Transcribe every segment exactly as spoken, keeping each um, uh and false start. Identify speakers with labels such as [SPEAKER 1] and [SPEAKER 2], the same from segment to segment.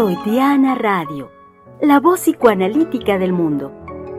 [SPEAKER 1] Freudiana Radio, la voz psicoanalítica del mundo.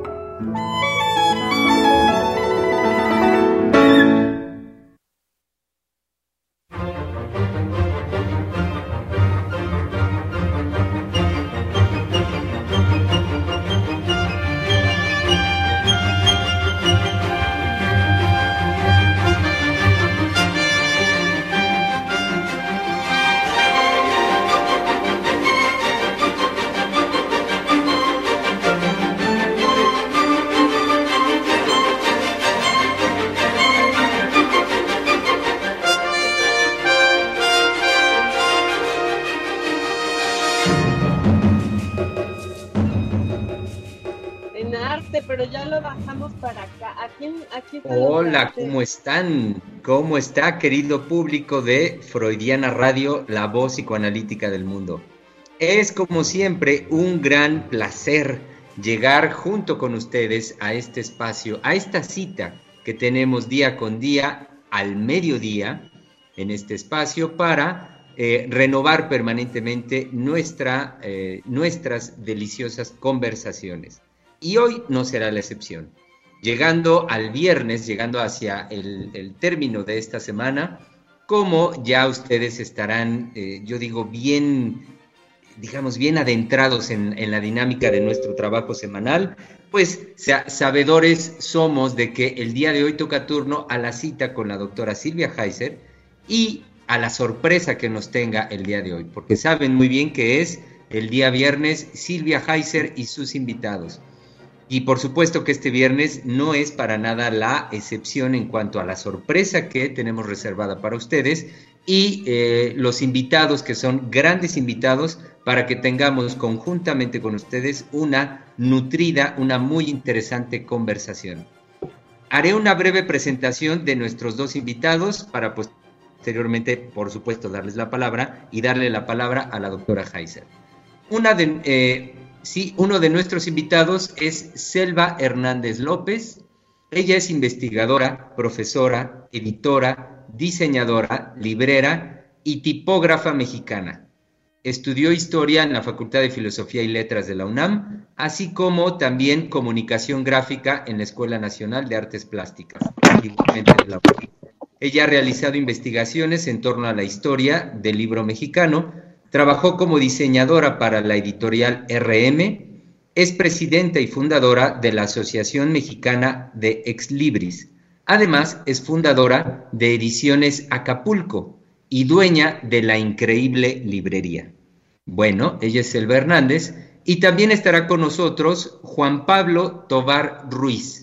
[SPEAKER 2] Hola, ¿cómo están? ¿Cómo está, querido público de Freudiana Radio, la voz psicoanalítica del mundo? Es, como siempre, un gran placer llegar junto con ustedes a este espacio, a esta cita que tenemos día con día, al mediodía, en este espacio, para eh, renovar permanentemente nuestra, eh, nuestras deliciosas conversaciones. Y hoy no será la excepción. Llegando al viernes, llegando hacia el, el término de esta semana, como ya ustedes estarán, eh, yo digo, bien, digamos, bien adentrados en, en la dinámica de nuestro trabajo semanal, pues sabedores somos de que el día de hoy toca turno a la cita con la doctora Silvia Heiser y a la sorpresa que nos tenga el día de hoy, porque saben muy bien que es el día viernes Silvia Heiser y sus invitados. Y por supuesto que este viernes no es para nada la excepción en cuanto a la sorpresa que tenemos reservada para ustedes y eh, los invitados que son grandes invitados para que tengamos conjuntamente con ustedes una nutrida, una muy interesante conversación. Haré una breve presentación de nuestros dos invitados para posteriormente, por supuesto, darles la palabra y darle la palabra a la doctora Heiser. Una de... Eh, Sí, uno de nuestros invitados es Selva Hernández López. Ella es investigadora, profesora, editora, diseñadora, librera y tipógrafa mexicana. Estudió historia en la Facultad de Filosofía y Letras de la UNAM, así como también comunicación gráfica en la Escuela Nacional de Artes Plásticas. Ella ha realizado investigaciones en torno a la historia del libro mexicano. Trabajó como diseñadora para la editorial R M, es presidenta y fundadora de la Asociación Mexicana de Exlibris. Además, es fundadora de Ediciones Acapulco y dueña de La Increíble Librería. Bueno, ella es Selva Hernández y también estará con nosotros Juan Pablo Tovar Ruiz,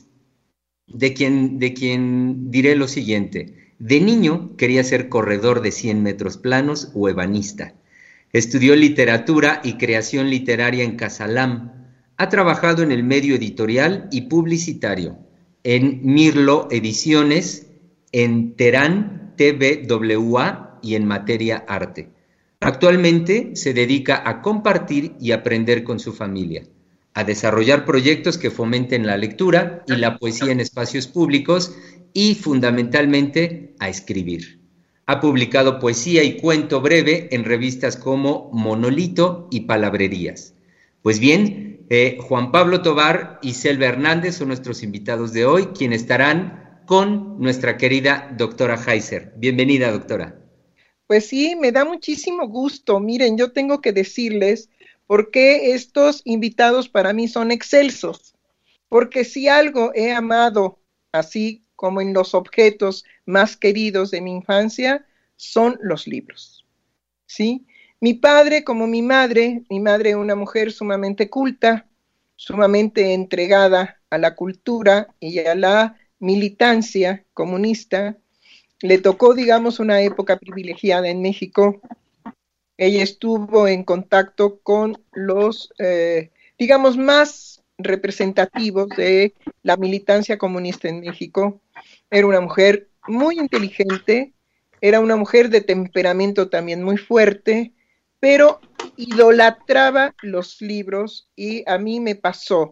[SPEAKER 2] de quien, de quien diré lo siguiente. De niño quería ser corredor de cien metros planos o ebanista. Estudió literatura y creación literaria en Casalam. Ha trabajado en el medio editorial y publicitario, en Mirlo Ediciones, en Terán T V W A y en Materia Arte. Actualmente se dedica a compartir y aprender con su familia, a desarrollar proyectos que fomenten la lectura y la poesía en espacios públicos y fundamentalmente a escribir. Ha publicado poesía y cuento breve en revistas como Monolito y Palabrerías. Pues bien, eh, Juan Pablo Tovar y Selva Hernández son nuestros invitados de hoy, quienes estarán con nuestra querida doctora Heiser. Bienvenida, doctora.
[SPEAKER 3] Pues sí, me da muchísimo gusto. Miren, yo tengo que decirles por qué estos invitados para mí son excelsos. Porque si algo he amado, así como en los objetos más queridos de mi infancia, son los libros, ¿sí? Mi padre, como mi madre, mi madre una mujer sumamente culta, sumamente entregada a la cultura y a la militancia comunista, le tocó, digamos, una época privilegiada en México. Ella estuvo en contacto con los, eh, digamos, más representativos de la militancia comunista en México. Era una mujer muy inteligente, era una mujer de temperamento también muy fuerte, pero idolatraba los libros y a mí me pasó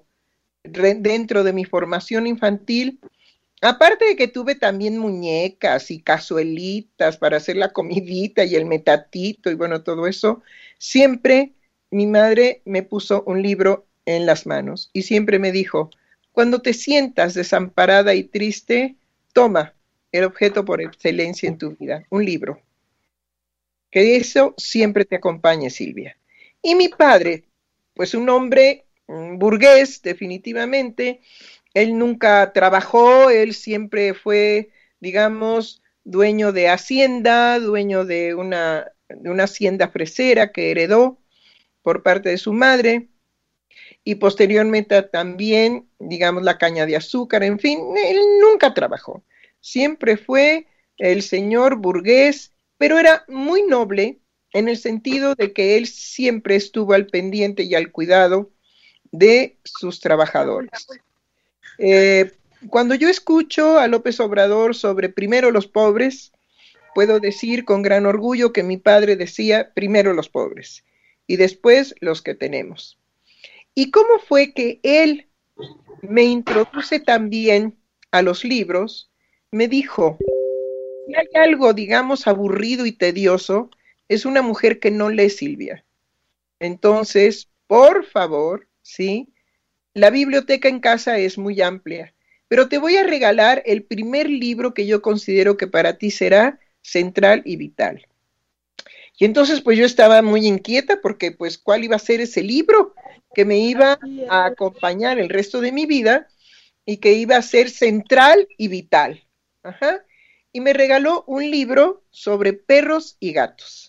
[SPEAKER 3] dentro de mi formación infantil. Aparte de que tuve también muñecas y cazuelitas para hacer la comidita y el metatito y bueno, todo eso, siempre mi madre me puso un libro en las manos y siempre me dijo, cuando te sientas desamparada y triste, toma el objeto por excelencia en tu vida, un libro. Que eso siempre te acompañe, Silvia. Y mi padre, pues un hombre un burgués, definitivamente, él nunca trabajó, él siempre fue, digamos, dueño de hacienda, dueño de una, de una hacienda fresera que heredó por parte de su madre, y posteriormente también, digamos, la caña de azúcar, en fin, él nunca trabajó. Siempre fue el señor burgués, pero era muy noble en el sentido de que él siempre estuvo al pendiente y al cuidado de sus trabajadores. Eh, cuando yo escucho a López Obrador sobre primero los pobres, puedo decir con gran orgullo que mi padre decía primero los pobres y después los que tenemos. ¿Y cómo fue que él me introduce también a los libros? Me dijo, si hay algo, digamos, aburrido y tedioso, es una mujer que no lee, Silvia. Entonces, por favor, ¿sí? La biblioteca en casa es muy amplia, pero te voy a regalar el primer libro que yo considero que para ti será central y vital. Y entonces pues yo estaba muy inquieta porque pues cuál iba a ser ese libro que me iba a acompañar el resto de mi vida y que iba a ser central y vital. Ajá. Y me regaló un libro sobre perros y gatos.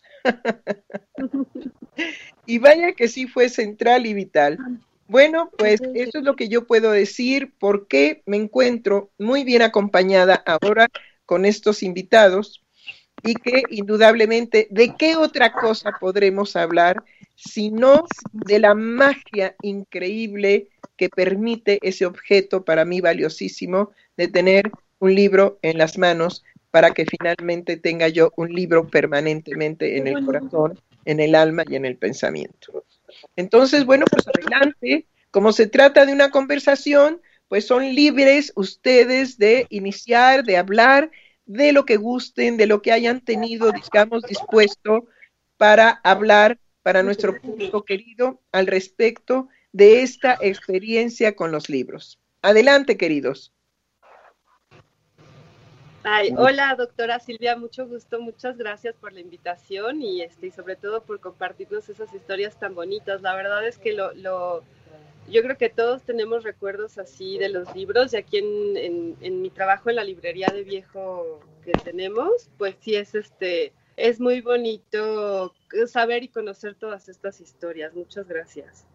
[SPEAKER 3] Y vaya que sí fue central y vital. Bueno, pues eso es lo que yo puedo decir porque me encuentro muy bien acompañada ahora con estos invitados y que indudablemente, ¿de qué otra cosa podremos hablar sino de la magia increíble que permite ese objeto para mí valiosísimo de tener un libro en las manos para que finalmente tenga yo un libro permanentemente en el corazón, en el alma y en el pensamiento? Entonces, bueno, pues adelante. Como se trata de una conversación, pues son libres ustedes de iniciar, de hablar de lo que gusten, de lo que hayan tenido, digamos, dispuesto para hablar para nuestro público querido al respecto de esta experiencia con los libros. Adelante, queridos.
[SPEAKER 4] Ay, hola, doctora Silvia, mucho gusto, muchas gracias por la invitación y, este, y sobre todo por compartirnos esas historias tan bonitas. La verdad es que lo, lo, yo creo que todos tenemos recuerdos así de los libros, y aquí en, en, en mi trabajo en la librería de viejo que tenemos, pues sí es, este, es muy bonito saber y conocer todas estas historias. Muchas gracias.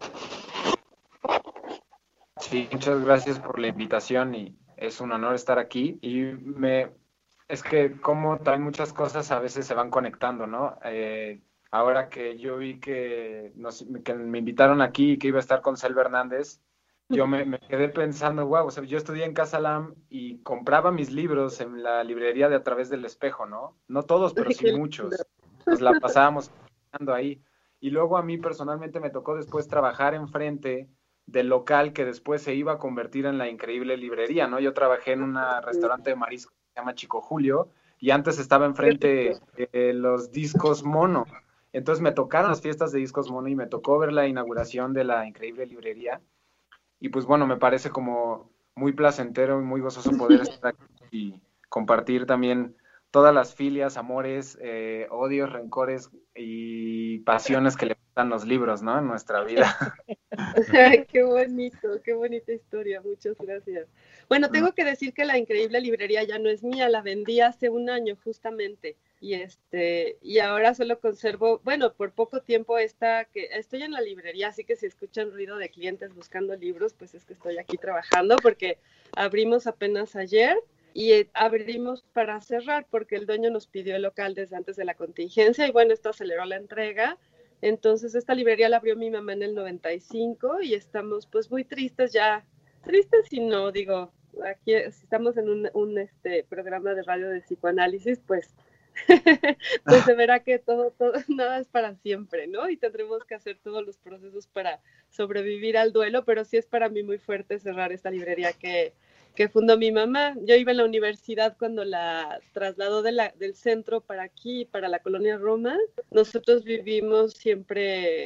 [SPEAKER 5] Sí, muchas gracias por la invitación y es un honor estar aquí. Y me, es que como también muchas cosas a veces se van conectando, ¿no? Eh, ahora que yo vi que, nos, que me invitaron aquí y que iba a estar con Selva Hernández, yo me, me quedé pensando, wow, o sea, yo estudié en Casa Lam y compraba mis libros en la librería de A Través del Espejo, ¿no? No todos, pero sí muchos. Nos la pasábamos ahí. Y luego a mí personalmente me tocó después trabajar enfrente del local que después se iba a convertir en la increíble librería, ¿no? Yo trabajé en un restaurante de marisco que se llama Chico Julio y antes estaba enfrente eh, los discos mono. Entonces me tocaron las fiestas de discos mono y me tocó ver la inauguración de la increíble librería. Y pues bueno, me parece como muy placentero y muy gozoso poder estar aquí y compartir también todas las filias, amores, eh, odios, rencores y pasiones que le dan los libros, ¿no? En nuestra vida.
[SPEAKER 4] Qué bonito, qué bonita historia, muchas gracias. Bueno, tengo que decir que la increíble librería ya no es mía, la vendí hace un año justamente, y este, y ahora solo conservo, bueno, por poco tiempo esta, que estoy en la librería, así que si escuchan ruido de clientes buscando libros, pues es que estoy aquí trabajando, porque abrimos apenas ayer, y abrimos para cerrar, porque el dueño nos pidió el local desde antes de la contingencia, y bueno, esto aceleró la entrega. Entonces esta librería la abrió mi mamá en el noventa y cinco y estamos pues muy tristes ya, tristes y no, digo, aquí estamos en un, un este, programa de radio de psicoanálisis, pues, pues se verá que todo, todo, nada es para siempre, ¿no? Y tendremos que hacer todos los procesos para sobrevivir al duelo, pero sí es para mí muy fuerte cerrar esta librería que, que fundó mi mamá. Yo iba en la universidad cuando la trasladó de la, del centro para aquí, para la colonia Roma. Nosotros vivimos siempre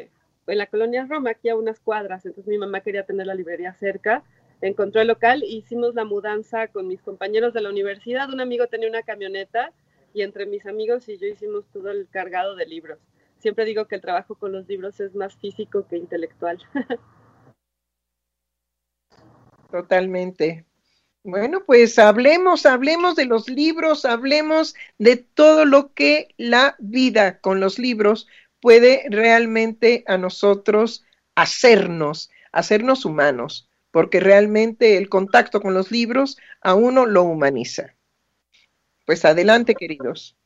[SPEAKER 4] en la colonia Roma, aquí a unas cuadras, entonces mi mamá quería tener la librería cerca, encontró el local, hicimos la mudanza con mis compañeros de la universidad, un amigo tenía una camioneta y entre mis amigos y yo hicimos todo el cargado de libros. Siempre digo que el trabajo con los libros es más físico que intelectual.
[SPEAKER 3] Totalmente. Bueno, pues hablemos, hablemos de los libros, hablemos de todo lo que la vida con los libros puede realmente a nosotros hacernos, hacernos humanos, porque realmente el contacto con los libros a uno lo humaniza. Pues adelante, queridos.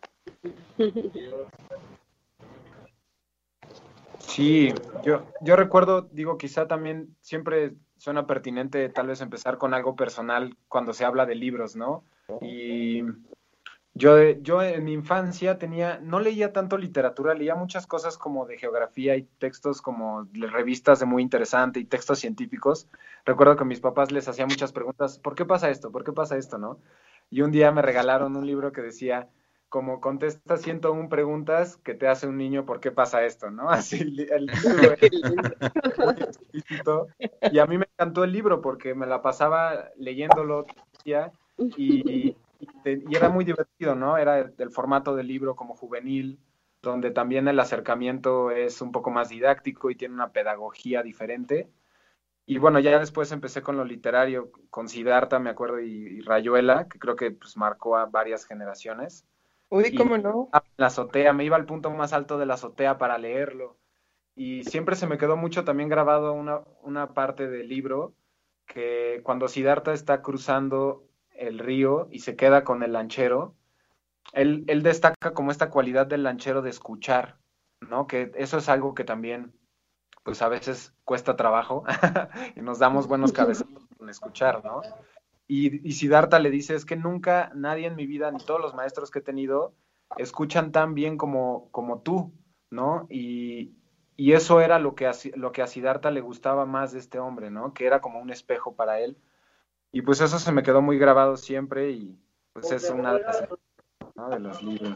[SPEAKER 5] Sí, yo, yo recuerdo, digo, quizá también siempre suena pertinente tal vez empezar con algo personal cuando se habla de libros, ¿no? Y yo, yo en mi infancia tenía, no leía tanto literatura, leía muchas cosas como de geografía y textos como de revistas de muy interesante y textos científicos. Recuerdo que mis papás les hacía muchas preguntas, ¿por qué pasa esto? ¿Por qué pasa esto? ¿No? Y un día me regalaron un libro que decía, como contesta ciento una preguntas que te hace un niño, ¿por qué pasa esto? ¿No? Así el libro es muy explícito. Y a mí me encantó el libro porque me la pasaba leyéndolo y, y, y era muy divertido, ¿no? Era el formato del libro como juvenil, donde también el acercamiento es un poco más didáctico y tiene una pedagogía diferente. Y bueno, ya después empecé con lo literario, con Siddhartha, me acuerdo, y, y Rayuela, que creo que pues marcó a varias generaciones.
[SPEAKER 3] Uy,
[SPEAKER 5] Y
[SPEAKER 3] ¿cómo no?
[SPEAKER 5] la azotea, me iba al punto más alto de la azotea para leerlo. Y siempre se me quedó mucho también grabado una, una parte del libro, que cuando Siddhartha está cruzando el río y se queda con el lanchero, él, él destaca como esta cualidad del lanchero de escuchar, ¿no? Que eso es algo que también, pues a veces cuesta trabajo y nos damos buenos cabezazos con escuchar, ¿no? Y, y Siddhartha le dice, es que nunca nadie en mi vida, ni todos los maestros que he tenido, escuchan tan bien como, como tú, ¿no? Y, y eso era lo que, a, lo que a Siddhartha le gustaba más de este hombre, ¿no? Que era como un espejo para él. Y pues eso se me quedó muy grabado siempre y pues es una de las, ¿no? de los libros.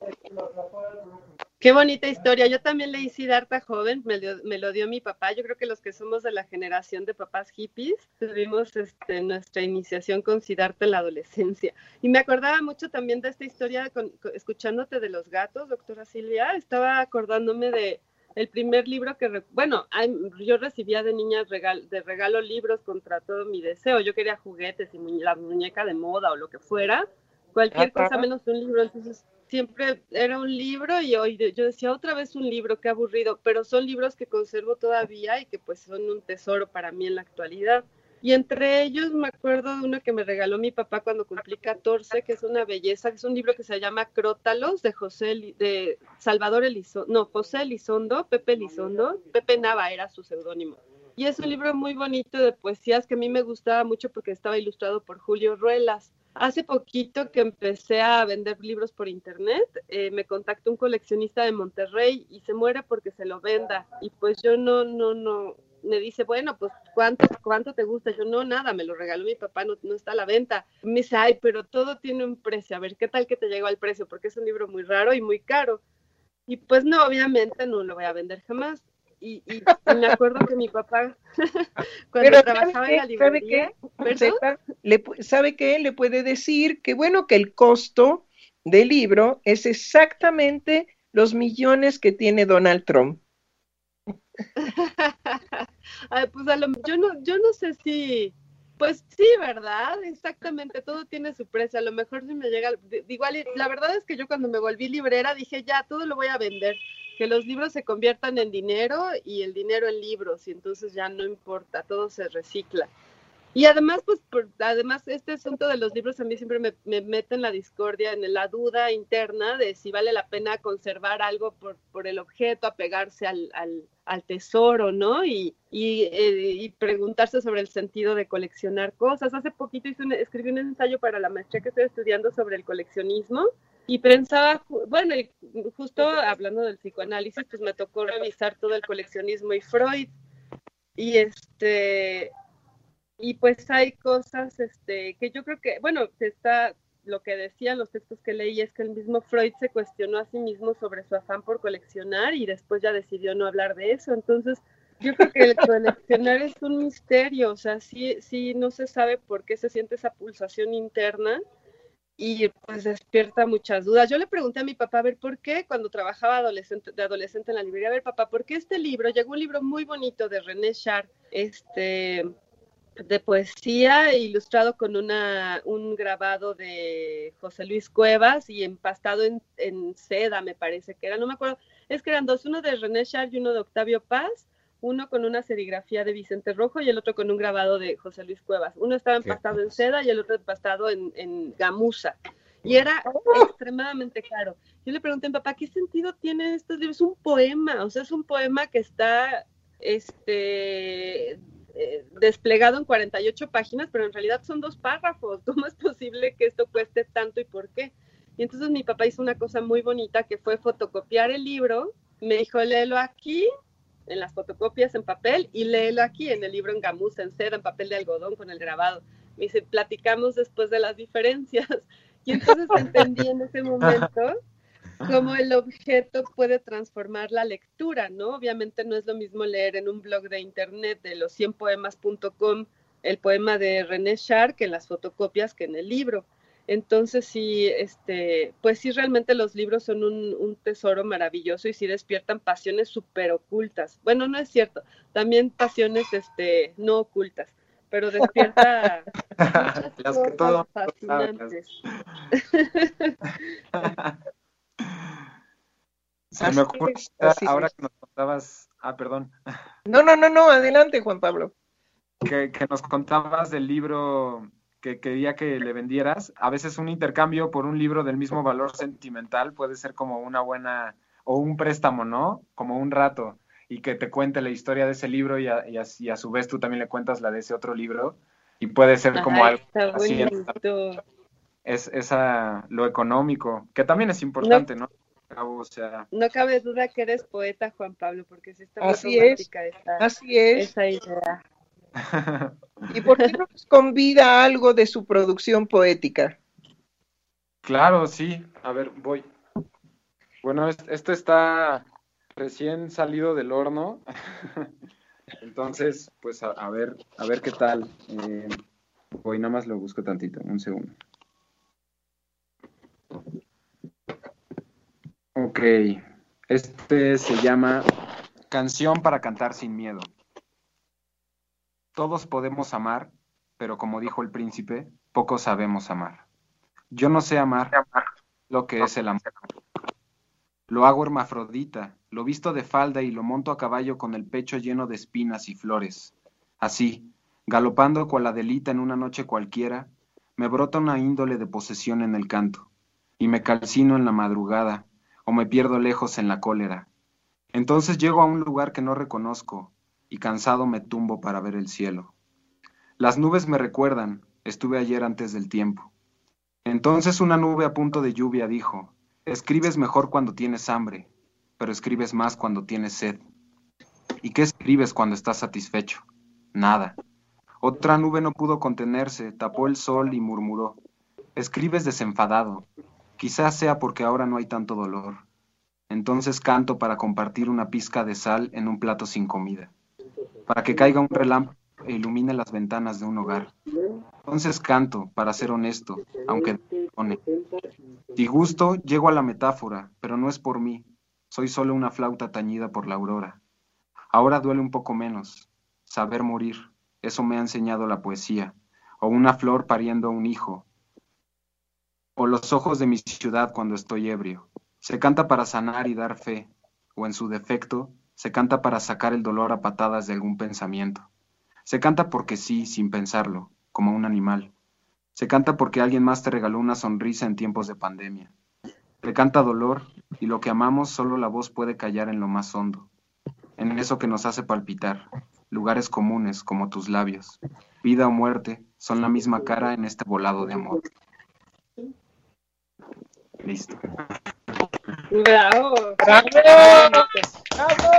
[SPEAKER 4] Qué bonita historia. Yo también leí Siddhartha joven, me lo, me lo dio mi papá. Yo creo que los que somos de la generación de papás hippies tuvimos este, nuestra iniciación con Siddhartha en la adolescencia. Y me acordaba mucho también de esta historia, con, con, escuchándote de los gatos, doctora Silvia. Estaba acordándome de el primer libro que, bueno, yo recibía de niña regal, de regalo libros contra todo mi deseo. Yo quería juguetes y muñe, la muñeca de moda o lo que fuera, cualquier cosa menos un libro. Entonces siempre era un libro y hoy yo decía otra vez un libro, qué aburrido, pero son libros que conservo todavía y que pues son un tesoro para mí en la actualidad. Y entre ellos me acuerdo de uno que me regaló mi papá cuando cumplí catorce, que es una belleza, que es un libro que se llama Crótalos, de José, de Salvador Elizondo, no, José Elizondo, Pepe Elizondo, Pepe Nava era su seudónimo. Y es un libro muy bonito de poesías que a mí me gustaba mucho porque estaba ilustrado por Julio Ruelas. Hace poquito que empecé a vender libros por internet, eh, me contactó un coleccionista de Monterrey y se muere porque se lo venda. Y pues yo no, no, no, me dice, bueno, pues ¿cuánto, cuánto te gusta? Yo no, nada, me lo regaló mi papá, no, no está a la venta. Me dice, ay, pero todo tiene un precio, a ver, ¿qué tal que te llegó al precio? Porque es un libro muy raro y muy caro. Y pues no, obviamente no lo voy a vender jamás. Y, y, y me acuerdo que mi papá, cuando
[SPEAKER 3] Pero
[SPEAKER 4] trabajaba
[SPEAKER 3] ¿sabe
[SPEAKER 4] en la librería,
[SPEAKER 3] qué? Sepa, le, ¿sabe qué? Le puede decir que bueno, que el costo del libro es exactamente los millones que tiene Donald Trump.
[SPEAKER 4] Ay, pues a lo, yo no, yo no sé si, pues sí, ¿verdad? Exactamente, todo tiene su precio. A lo mejor si me llega, igual, la verdad es que yo cuando me volví librera dije, ya, todo lo voy a vender, que los libros se conviertan en dinero y el dinero en libros, y entonces ya no importa, todo se recicla. Y además, pues, por, además, este asunto de los libros a mí siempre me, me mete en la discordia, en la duda interna de si vale la pena conservar algo por, por el objeto, apegarse al, al, al tesoro, ¿no? Y, y, eh, y preguntarse sobre el sentido de coleccionar cosas. Hace poquito hice un, escribí un ensayo para la maestría que estoy estudiando sobre el coleccionismo y pensaba, bueno, y justo hablando del psicoanálisis, pues me tocó revisar todo el coleccionismo y Freud. Y este... Y pues hay cosas este, que yo creo que, bueno, se está, lo que decían los textos que leí es que el mismo Freud se cuestionó a sí mismo sobre su afán por coleccionar y después ya decidió no hablar de eso. Entonces, yo creo que el coleccionar es un misterio, o sea, sí, sí no se sabe por qué se siente esa pulsación interna y pues despierta muchas dudas. Yo le pregunté a mi papá, a ver, ¿por qué cuando trabajaba adolescente, de adolescente en la librería? A ver, papá, ¿por qué este libro? Llegó un libro muy bonito de René Char, este, de poesía, ilustrado con una, un grabado de José Luis Cuevas y empastado en, en seda, me parece que era, no me acuerdo, es que eran dos, uno de René Char y uno de Octavio Paz, uno con una serigrafía de Vicente Rojo y el otro con un grabado de José Luis Cuevas. Uno estaba empastado en seda y el otro empastado en, en gamuza. Y era extremadamente caro. Yo le pregunté a mi papá, ¿qué sentido tiene estos libros? Es un poema, o sea, es un poema que está este, eh, desplegado en cuarenta y ocho páginas, pero en realidad son dos párrafos. ¿Cómo es posible que esto cueste tanto y por qué? Y entonces mi papá hizo una cosa muy bonita que fue fotocopiar el libro. Me dijo, léelo aquí, en las fotocopias en papel, y léelo aquí en el libro en gamuza, en seda, en papel de algodón con el grabado. Me dice, platicamos después de las diferencias. Y entonces entendí en ese momento cómo el objeto puede transformar la lectura, ¿no? Obviamente no es lo mismo leer en un blog de internet de los cien poemas punto com el poema de René Char que en las fotocopias que en el libro. Entonces sí, este, pues sí, realmente los libros son un, un tesoro maravilloso y sí despiertan pasiones súper ocultas. Bueno, no es cierto, también pasiones este, no ocultas, pero despierta muchas
[SPEAKER 5] las que
[SPEAKER 4] cosas
[SPEAKER 5] todo
[SPEAKER 4] fascinantes.
[SPEAKER 5] Se me ocurre ahora que nos contabas, ah, perdón.
[SPEAKER 3] No, no, no, no, adelante, Juan Pablo.
[SPEAKER 5] Que, que nos contabas del libro que quería que le vendieras. A veces un intercambio por un libro del mismo valor sentimental puede ser como una buena, o un préstamo, ¿no? Como un rato, y que te cuente la historia de ese libro y a, y a, y a su vez tú también le cuentas la de ese otro libro, y puede ser como
[SPEAKER 4] Ay,
[SPEAKER 5] algo así. Es esa, lo económico, que también es importante, ¿no? ¿no? O sea,
[SPEAKER 4] no cabe duda que eres poeta, Juan Pablo, porque sí está muy
[SPEAKER 3] así
[SPEAKER 4] romántica
[SPEAKER 3] es,
[SPEAKER 4] esa,
[SPEAKER 3] así es.
[SPEAKER 4] esa idea.
[SPEAKER 3] ¿Y por qué no nos convida algo de su producción poética?
[SPEAKER 5] Claro, sí. A ver, voy. Bueno, esto está recién salido del horno. Entonces, pues a, a ver, a ver qué tal. Eh, voy, nada más lo busco tantito, un segundo. Ok. Este se llama Canción para cantar sin miedo. Todos podemos amar, pero como dijo el príncipe, pocos sabemos amar. Yo no sé amar lo que es el amor. Lo hago hermafrodita, lo visto de falda y lo monto a caballo con el pecho lleno de espinas y flores. Así, galopando cual Adelita en una noche cualquiera, me brota una índole de posesión en el canto, y me calcino en la madrugada, o me pierdo lejos en la cólera. Entonces llego a un lugar que no reconozco, y cansado me tumbo para ver el cielo. Las nubes me recuerdan, estuve ayer antes del tiempo. Entonces una nube a punto de lluvia dijo, escribes mejor cuando tienes hambre, pero escribes más cuando tienes sed. ¿Y qué escribes cuando estás satisfecho? Nada. Otra nube no pudo contenerse, tapó el sol y murmuró, escribes desenfadado, quizás sea porque ahora no hay tanto dolor. Entonces canto para compartir una pizca de sal en un plato sin comida, para que caiga un relámpago e ilumine las ventanas de un hogar. Entonces canto, para ser honesto, aunque pone. Si gusto, llego a la metáfora, pero no es por mí. Soy solo una flauta tañida por la aurora. Ahora duele un poco menos. Saber morir, eso me ha enseñado la poesía. O una flor pariendo a un hijo. O los ojos de mi ciudad cuando estoy ebrio. Se canta para sanar y dar fe. O en su defecto, se canta para sacar el dolor a patadas de algún pensamiento. Se canta porque sí, sin pensarlo, como un animal. Se canta porque alguien más te regaló una sonrisa en tiempos de pandemia. Se canta dolor, y lo que amamos solo la voz puede callar en lo más hondo. En eso que nos hace palpitar, lugares comunes como tus labios. Vida o muerte son la misma cara en este volado de amor. Listo.
[SPEAKER 4] ¡Bravo!
[SPEAKER 3] ¡Bravo! ¡Bravo!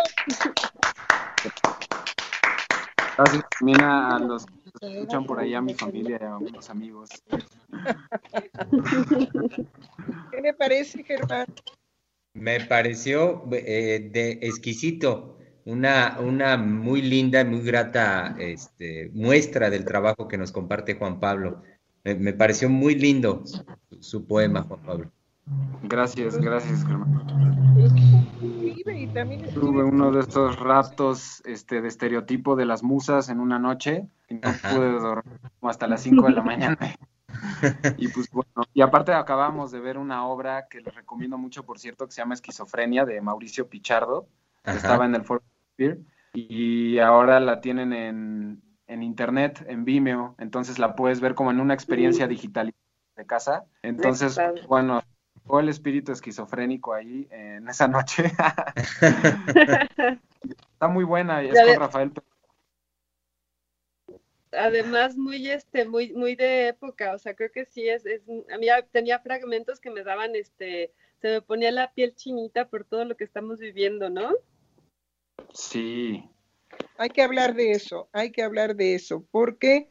[SPEAKER 5] Gracias también a los que escuchan por ahí, a mi familia y a unos amigos.
[SPEAKER 3] ¿Qué le parece, Germán?
[SPEAKER 2] Me pareció eh, de exquisito, una, una muy linda, muy grata este, muestra del trabajo que nos comparte Juan Pablo. Me, me pareció muy lindo su, su poema, Juan Pablo.
[SPEAKER 5] Gracias, gracias, Germán.
[SPEAKER 3] Escribe y también
[SPEAKER 5] Tuve
[SPEAKER 3] escribe.
[SPEAKER 5] uno de estos raptos este, de estereotipo de las musas en una noche y no
[SPEAKER 2] Ajá.
[SPEAKER 5] pude dormir como hasta las cinco de la mañana. Y pues bueno, y aparte acabamos de ver una obra que les recomiendo mucho, por cierto, que se llama Esquizofrenia, de Mauricio Pichardo, que estaba
[SPEAKER 2] Ajá.
[SPEAKER 5] en el Foro Shakespeare, y ahora la tienen en, en internet, en Vimeo, entonces la puedes ver como en una experiencia digital de casa. Entonces,
[SPEAKER 4] Padre.
[SPEAKER 5] bueno, fue el espíritu esquizofrénico ahí en esa noche. Está muy buena y es
[SPEAKER 4] Ya
[SPEAKER 5] con
[SPEAKER 4] ve-
[SPEAKER 5] Rafael.
[SPEAKER 4] Además, muy, este, muy, muy de época, o sea, creo que sí es, es, a mí ya tenía fragmentos que me daban, este, se me ponía la piel chinita por todo lo que estamos viviendo, ¿no?
[SPEAKER 5] Sí,
[SPEAKER 3] Hay que hablar de eso, hay que hablar de eso, porque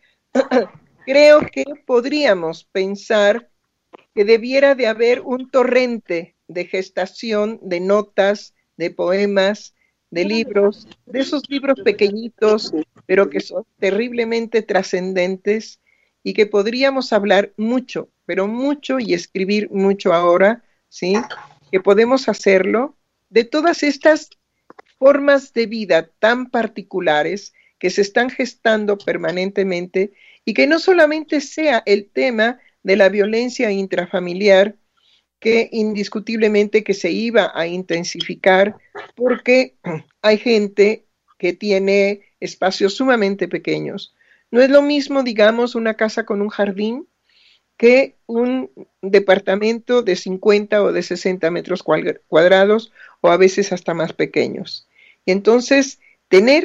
[SPEAKER 3] creo que podríamos pensar que debiera de haber un torrente de gestación de notas, de poemas, de libros, de esos libros pequeñitos, pero que son terriblemente trascendentes y que podríamos hablar mucho, pero mucho y escribir mucho ahora, ¿sí? Que podemos hacerlo de todas estas formas de vida tan particulares que se están gestando permanentemente y que no solamente sea el tema de la violencia intrafamiliar, que indiscutiblemente que se iba a intensificar porque hay gente que tiene espacios sumamente pequeños. No es lo mismo, digamos, una casa con un jardín que un departamento de cincuenta o de sesenta metros cuadrados o a veces hasta más pequeños. Entonces, tener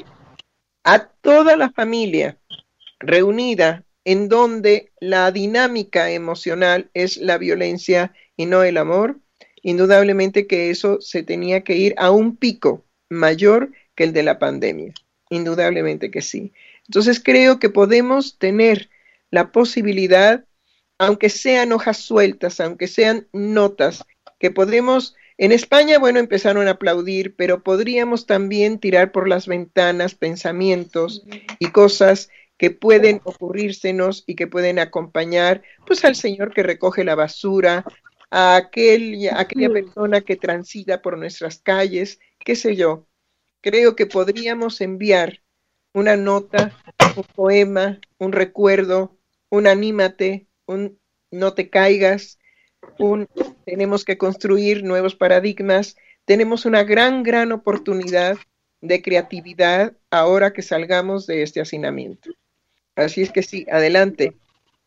[SPEAKER 3] a toda la familia reunida en donde la dinámica emocional es la violencia y no el amor, indudablemente que eso se tenía que ir a un pico mayor que el de la pandemia. Indudablemente que sí. Entonces creo que podemos tener la posibilidad, aunque sean hojas sueltas, aunque sean notas, que podemos, en España, bueno, empezaron a aplaudir, pero podríamos también tirar por las ventanas pensamientos y cosas que pueden ocurrírsenos y que pueden acompañar, pues, al señor que recoge la basura, a, aquel, a aquella persona que transita por nuestras calles, qué sé yo. Creo que podríamos enviar una nota, un poema, un recuerdo, un anímate, un no te caigas, un tenemos que construir nuevos paradigmas. Tenemos una gran, gran oportunidad de creatividad ahora que salgamos de este hacinamiento. Así es que sí, adelante.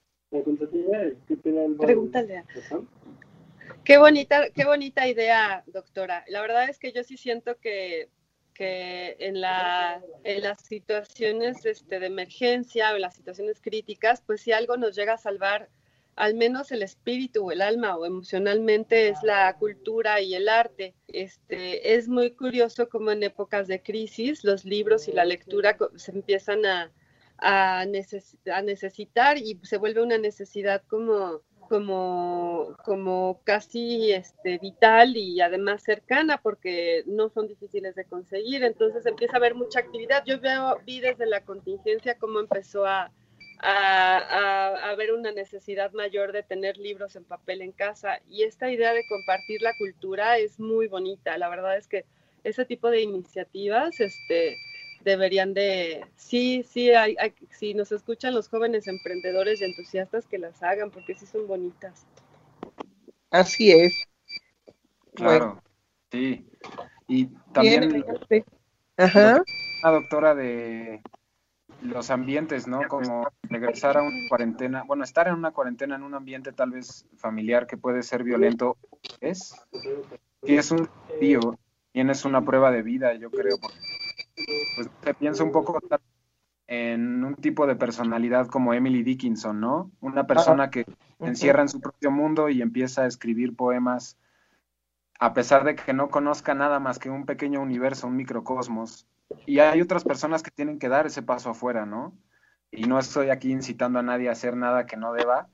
[SPEAKER 4] Pregúntale. Qué bonita, qué bonita idea, doctora. La verdad es que yo sí siento que, que en, la, en las situaciones este, de emergencia o en las situaciones críticas, pues si algo nos llega a salvar, al menos el espíritu o el alma o emocionalmente, es la cultura y el arte. Este, es muy curioso cómo en épocas de crisis los libros y la lectura se empiezan a, a, neces a necesitar y se vuelve una necesidad como... como, como casi este, vital y además cercana porque no son difíciles de conseguir, entonces empieza a haber mucha actividad. Yo veo, vi desde la contingencia cómo empezó a, a, a, a haber una necesidad mayor de tener libros en papel en casa y esta idea de compartir la cultura es muy bonita. La verdad es que ese tipo de iniciativas este, deberían de, sí, sí, hay, hay, si nos escuchan los jóvenes emprendedores y entusiastas que las hagan, porque sí son bonitas.
[SPEAKER 3] Así es.
[SPEAKER 5] claro,
[SPEAKER 3] Bueno,
[SPEAKER 5] sí. Y
[SPEAKER 3] bien,
[SPEAKER 5] también
[SPEAKER 3] adelante.
[SPEAKER 5] lo
[SPEAKER 3] Ajá.
[SPEAKER 5] que la doctora de los ambientes, ¿no? Como regresar a una cuarentena, bueno, estar en una cuarentena en un ambiente tal vez familiar que puede ser violento, es, sí es un desafío, tienes una prueba de vida, yo creo, porque pues te pienso un poco en un tipo de personalidad como Emily Dickinson, ¿no? Una persona que se encierra en su propio mundo y empieza a escribir poemas a pesar de que no conozca nada más que un pequeño universo, un microcosmos. Y hay otras personas que tienen que dar ese paso afuera, ¿no? Y no estoy aquí incitando a nadie a hacer nada que no deba,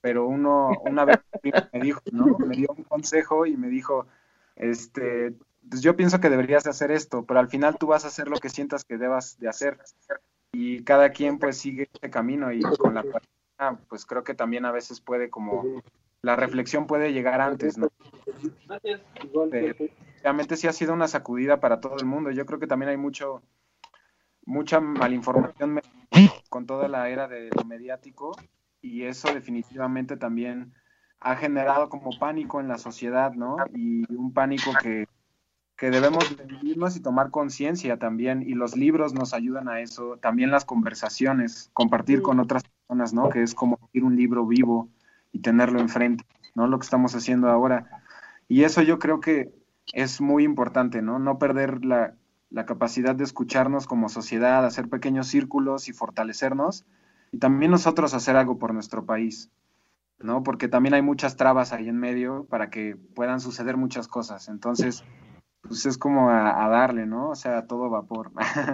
[SPEAKER 5] pero uno, una vez me dijo, ¿no? Me dio un consejo y me dijo, este, pues yo pienso que deberías de hacer esto, pero al final tú vas a hacer lo que sientas que debas de hacer. Y cada quien pues sigue este camino y con la cuarentena, pues creo que también a veces puede como, la reflexión puede llegar antes, ¿no? Pero, realmente sí ha sido una sacudida para todo el mundo. Yo creo que también hay mucho, mucha malinformación con toda la era de lo mediático y eso definitivamente también ha generado como pánico en la sociedad, ¿no? Y un pánico que, que debemos vivirnos y tomar conciencia también, y los libros nos ayudan a eso, también las conversaciones, compartir con otras personas, ¿no? Que es como ir un libro vivo y tenerlo enfrente, ¿no? Lo que estamos haciendo ahora. Y eso yo creo que es muy importante, ¿no? No perder la, la capacidad de escucharnos como sociedad, hacer pequeños círculos y fortalecernos, y también nosotros hacer algo por nuestro país, ¿no? Porque también hay muchas trabas ahí en medio para que puedan suceder muchas cosas. Entonces, pues es como a, a darle, ¿no? O sea, a todo vapor.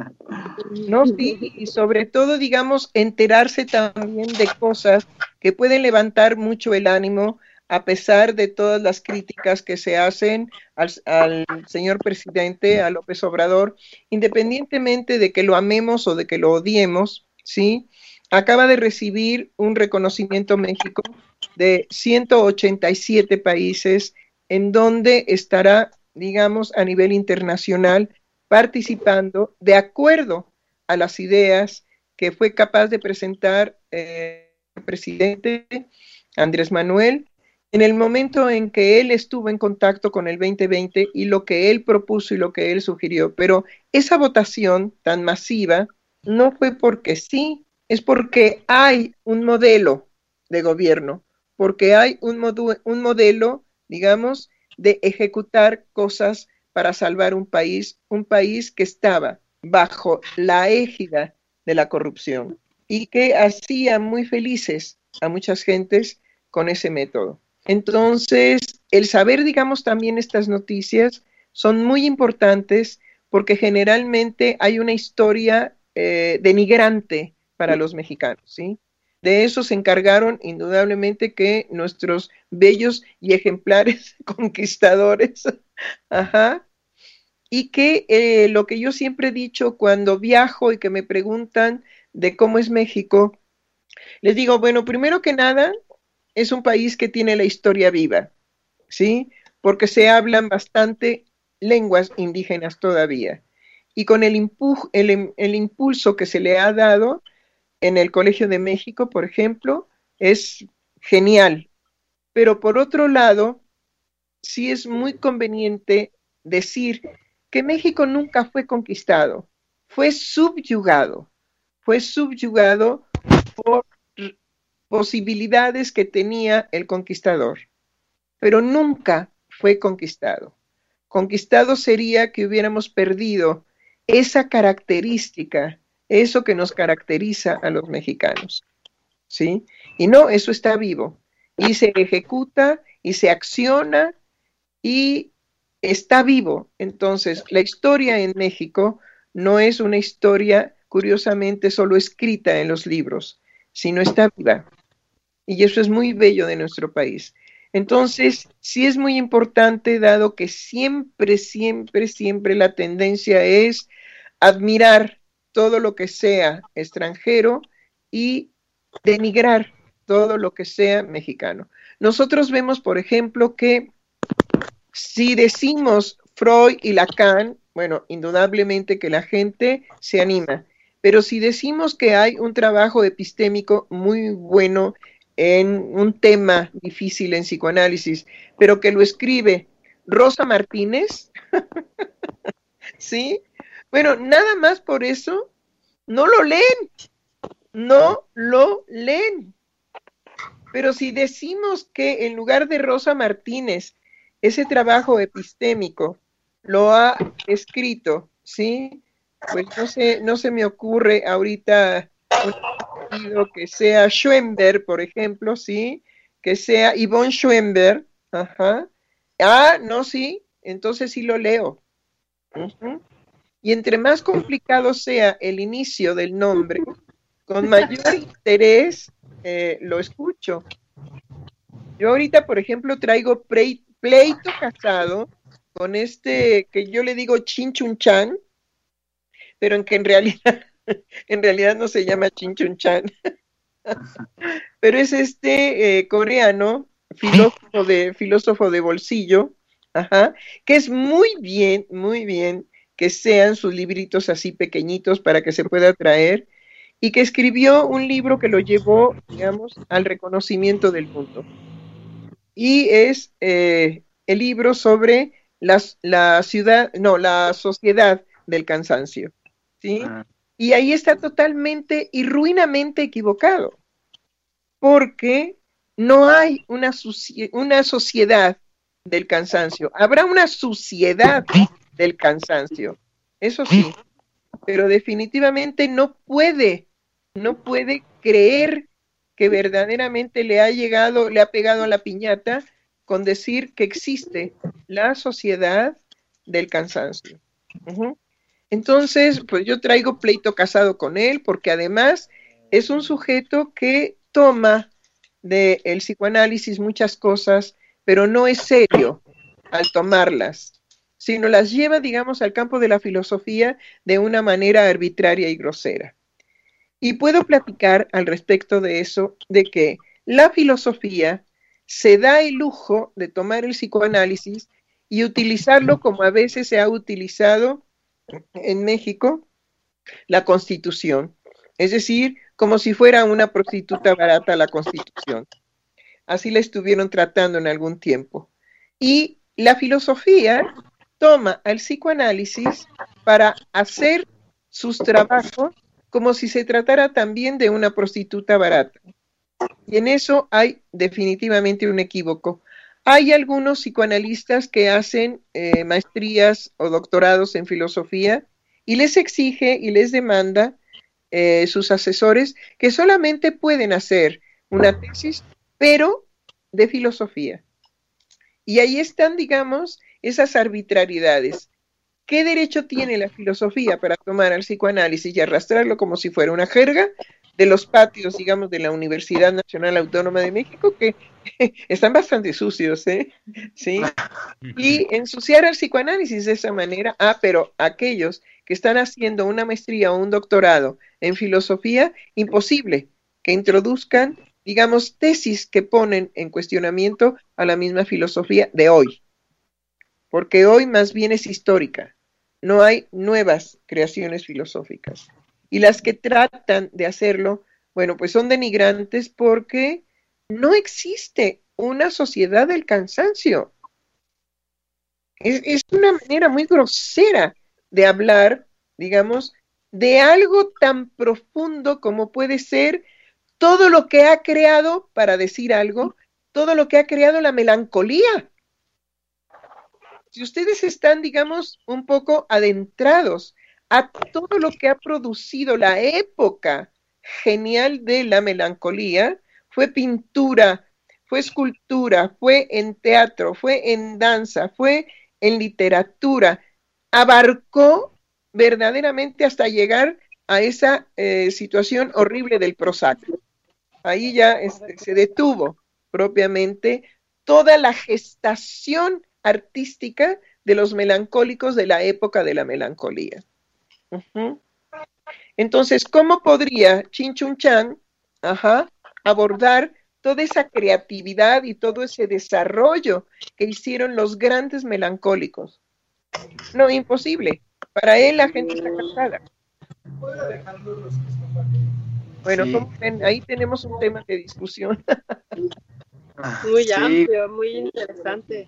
[SPEAKER 3] No, sí, y sobre todo, digamos, enterarse también de cosas que pueden levantar mucho el ánimo, a pesar de todas las críticas que se hacen al, al señor presidente, a López Obrador, independientemente de que lo amemos o de que lo odiemos, ¿sí? Acaba de recibir un reconocimiento México de ciento ochenta y siete países, en donde estará, digamos, a nivel internacional, participando de acuerdo a las ideas que fue capaz de presentar eh, el presidente Andrés Manuel en el momento en que él estuvo en contacto con el veinte veinte y lo que él propuso y lo que él sugirió. Pero esa votación tan masiva no fue porque sí, es porque hay un modelo de gobierno, porque hay un, modu un modelo, digamos, de ejecutar cosas para salvar un país, un país que estaba bajo la égida de la corrupción y que hacía muy felices a muchas gentes con ese método. Entonces, el saber, digamos, también estas noticias son muy importantes porque generalmente hay una historia eh, denigrante para los mexicanos, ¿sí? De eso se encargaron indudablemente que nuestros bellos y ejemplares conquistadores, ajá, y que eh, lo que yo siempre he dicho cuando viajo y que me preguntan de cómo es México, les digo, bueno, primero que nada, es un país que tiene la historia viva, ¿sí? Porque se hablan bastante lenguas indígenas todavía. Y con el, impu el, el impulso que se le ha dado en el Colegio de México, por ejemplo, es genial. Pero por otro lado, sí es muy conveniente decir que México nunca fue conquistado, fue subyugado, fue subyugado por posibilidades que tenía el conquistador, pero nunca fue conquistado. Conquistado sería que hubiéramos perdido esa característica, eso que nos caracteriza a los mexicanos, ¿sí? Y no, eso está vivo, y se ejecuta, y se acciona, y está vivo. Entonces, la historia en México no es una historia, curiosamente, solo escrita en los libros, sino está viva. Y eso es muy bello de nuestro país. Entonces, sí es muy importante, dado que siempre, siempre, siempre la tendencia es admirar todo lo que sea extranjero y denigrar todo lo que sea mexicano. Nosotros vemos, por ejemplo, que si decimos Freud y Lacan, bueno, indudablemente que la gente se anima, pero si decimos que hay un trabajo epistémico muy bueno en un tema difícil en psicoanálisis, pero que lo escribe Rosa Martínez, ¿sí? Bueno, nada más por eso, no lo leen, no lo leen. Pero si decimos que en lugar de Rosa Martínez, ese trabajo epistémico lo ha escrito, ¿sí? Pues no se, no se me ocurre ahorita un que sea Schoenberg, por ejemplo, ¿sí? Que sea Yvonne Schoenberg, ajá. Ah, no, sí, entonces sí lo leo. Uh-huh. Y entre más complicado sea el inicio del nombre, con mayor interés eh, lo escucho. Yo ahorita, por ejemplo, traigo pre- pleito casado con este que yo le digo Chin Chun Chan, pero en que en realidad, en realidad no se llama Chin Chun Chan, pero es este eh, coreano, filósofo de, filósofo de bolsillo, ajá, que es muy bien, muy bien que sean sus libritos así pequeñitos para que se pueda traer, y que escribió un libro que lo llevó, digamos, al reconocimiento del mundo. Y es eh, el libro sobre las, la ciudad, no, la sociedad del cansancio, ¿sí?
[SPEAKER 5] Ah,
[SPEAKER 3] Y ahí está totalmente y ruinamente equivocado, porque no hay una, socie- una sociedad del cansancio. Habrá una suciedad del cansancio, eso sí, pero definitivamente no puede, no puede creer que verdaderamente le ha llegado, le ha pegado a la piñata con decir que existe la sociedad del cansancio. Ujú. Entonces, pues yo traigo pleito casado con él porque además es un sujeto que toma del psicoanálisis muchas cosas, pero no es serio al tomarlas, sino las lleva, digamos, al campo de la filosofía de una manera arbitraria y grosera. Y puedo platicar al respecto de eso, de que la filosofía se da el lujo de tomar el psicoanálisis y utilizarlo como a veces se ha utilizado en México la Constitución. Es decir, como si fuera una prostituta barata la Constitución. Así la estuvieron tratando en algún tiempo. Y la filosofía toma al psicoanálisis para hacer sus trabajos como si se tratara también de una prostituta barata. Y en eso hay definitivamente un equívoco. Hay algunos psicoanalistas que hacen eh, maestrías o doctorados en filosofía y les exige y les demanda eh, sus asesores que solamente pueden hacer una tesis, pero de filosofía. Y ahí están, digamos, esas arbitrariedades. ¿Qué derecho tiene la filosofía para tomar al psicoanálisis y arrastrarlo como si fuera una jerga de los patios, digamos, de la Universidad Nacional Autónoma de México, que están bastante sucios, ¿eh? ¿Sí? Y ensuciar al psicoanálisis de esa manera, ah, pero aquellos que están haciendo una maestría o un doctorado en filosofía, imposible que introduzcan, digamos, tesis que ponen en cuestionamiento a la misma filosofía de hoy, porque hoy más bien es histórica, no hay nuevas creaciones filosóficas. Y las que tratan de hacerlo, bueno, pues son denigrantes porque no existe una sociedad del cansancio. Es, es una manera muy grosera de hablar, digamos, de algo tan profundo como puede ser todo lo que ha creado, para decir algo, todo lo que ha creado la melancolía. Si ustedes están, digamos, un poco adentrados a todo lo que ha producido la época genial de la melancolía, fue pintura, fue escultura, fue en teatro, fue en danza, fue en literatura, abarcó verdaderamente hasta llegar a esa eh, situación horrible del Prozac. Ahí ya este, se detuvo propiamente toda la gestación artística de los melancólicos de la época de la melancolía. Uh-huh. Entonces, ¿cómo podría Chin Chun Chan, ajá, abordar toda esa creatividad y todo ese desarrollo que hicieron los grandes melancólicos? No, imposible. Para él la gente está cansada. Bueno,
[SPEAKER 5] sí.
[SPEAKER 3] como ven, ahí tenemos un tema de discusión.
[SPEAKER 4] Muy
[SPEAKER 5] Sí.
[SPEAKER 4] amplio, muy interesante.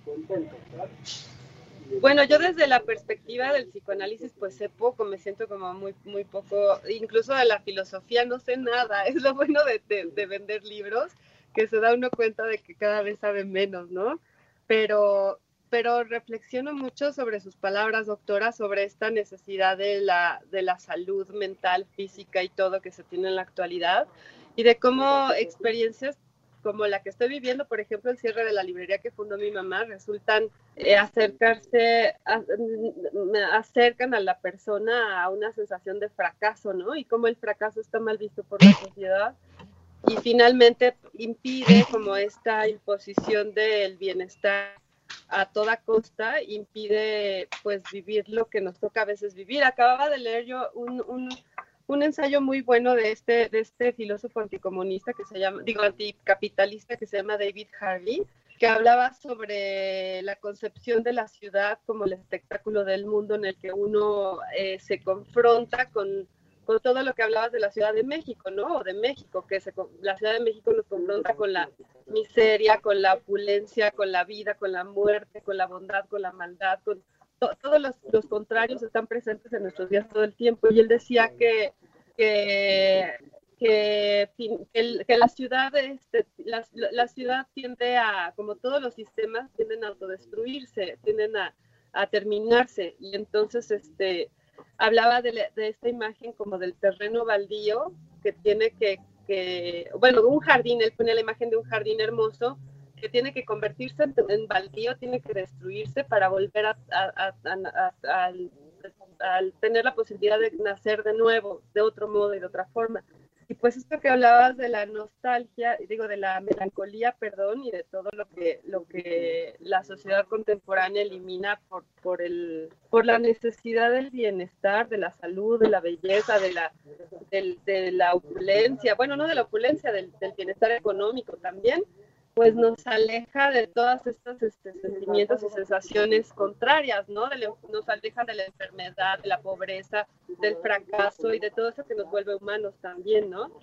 [SPEAKER 4] Bueno, yo desde la perspectiva del psicoanálisis pues sé poco, me siento como muy muy poco, incluso de la filosofía no sé nada. Es lo bueno de, de, de vender libros, que se da uno cuenta de que cada vez sabe menos, ¿no? Pero, pero reflexiono mucho sobre sus palabras, doctora, sobre esta necesidad de la, de la salud mental, física y todo que se tiene en la actualidad, y de cómo experiencias como la que estoy viviendo, por ejemplo, el cierre de la librería que fundó mi mamá, resultan eh, acercarse, a, acercan a la persona a una sensación de fracaso, ¿no? Y cómo el fracaso está mal visto por la sociedad. y finalmente impide como esta imposición del bienestar a toda costa, impide pues vivir lo que nos toca a veces vivir. Acababa de leer yo un, un, un ensayo muy bueno de este, de este filósofo anticomunista que se llama, digo anticapitalista que se llama David Harvey, que hablaba sobre la concepción de la ciudad como el espectáculo del mundo en el que uno eh, se confronta con, con todo lo que hablabas de la Ciudad de México, ¿no? O de México, que se, la Ciudad de México nos confronta con la miseria, con la opulencia, con la vida, con la muerte, con la bondad, con la maldad, con to, todos los, los contrarios están presentes en nuestros días todo el tiempo. Y él decía que, que Que, que, que la ciudad este, la, la ciudad tiende a, como todos los sistemas, tienden a autodestruirse, tienden a, a terminarse, y entonces este hablaba de, de esta imagen como del terreno baldío que tiene que, que, bueno, un jardín, él pone la imagen de un jardín hermoso que tiene que convertirse en, en baldío, tiene que destruirse para volver a, a, a, a, a, a, a tener la posibilidad de nacer de nuevo, de otro modo y de otra forma. Y pues esto que hablabas de la nostalgia, digo, de la melancolía, perdón, y de todo lo que lo que la sociedad contemporánea elimina por por el por la necesidad del bienestar, de la salud, de la belleza, de la de, de la opulencia, bueno, no de la opulencia, del, del bienestar económico también, pues nos aleja de todas estas este, sentimientos y sensaciones contrarias, ¿no? De la, nos aleja de la enfermedad, de la pobreza, del fracaso y de todo eso que nos vuelve humanos también, ¿no?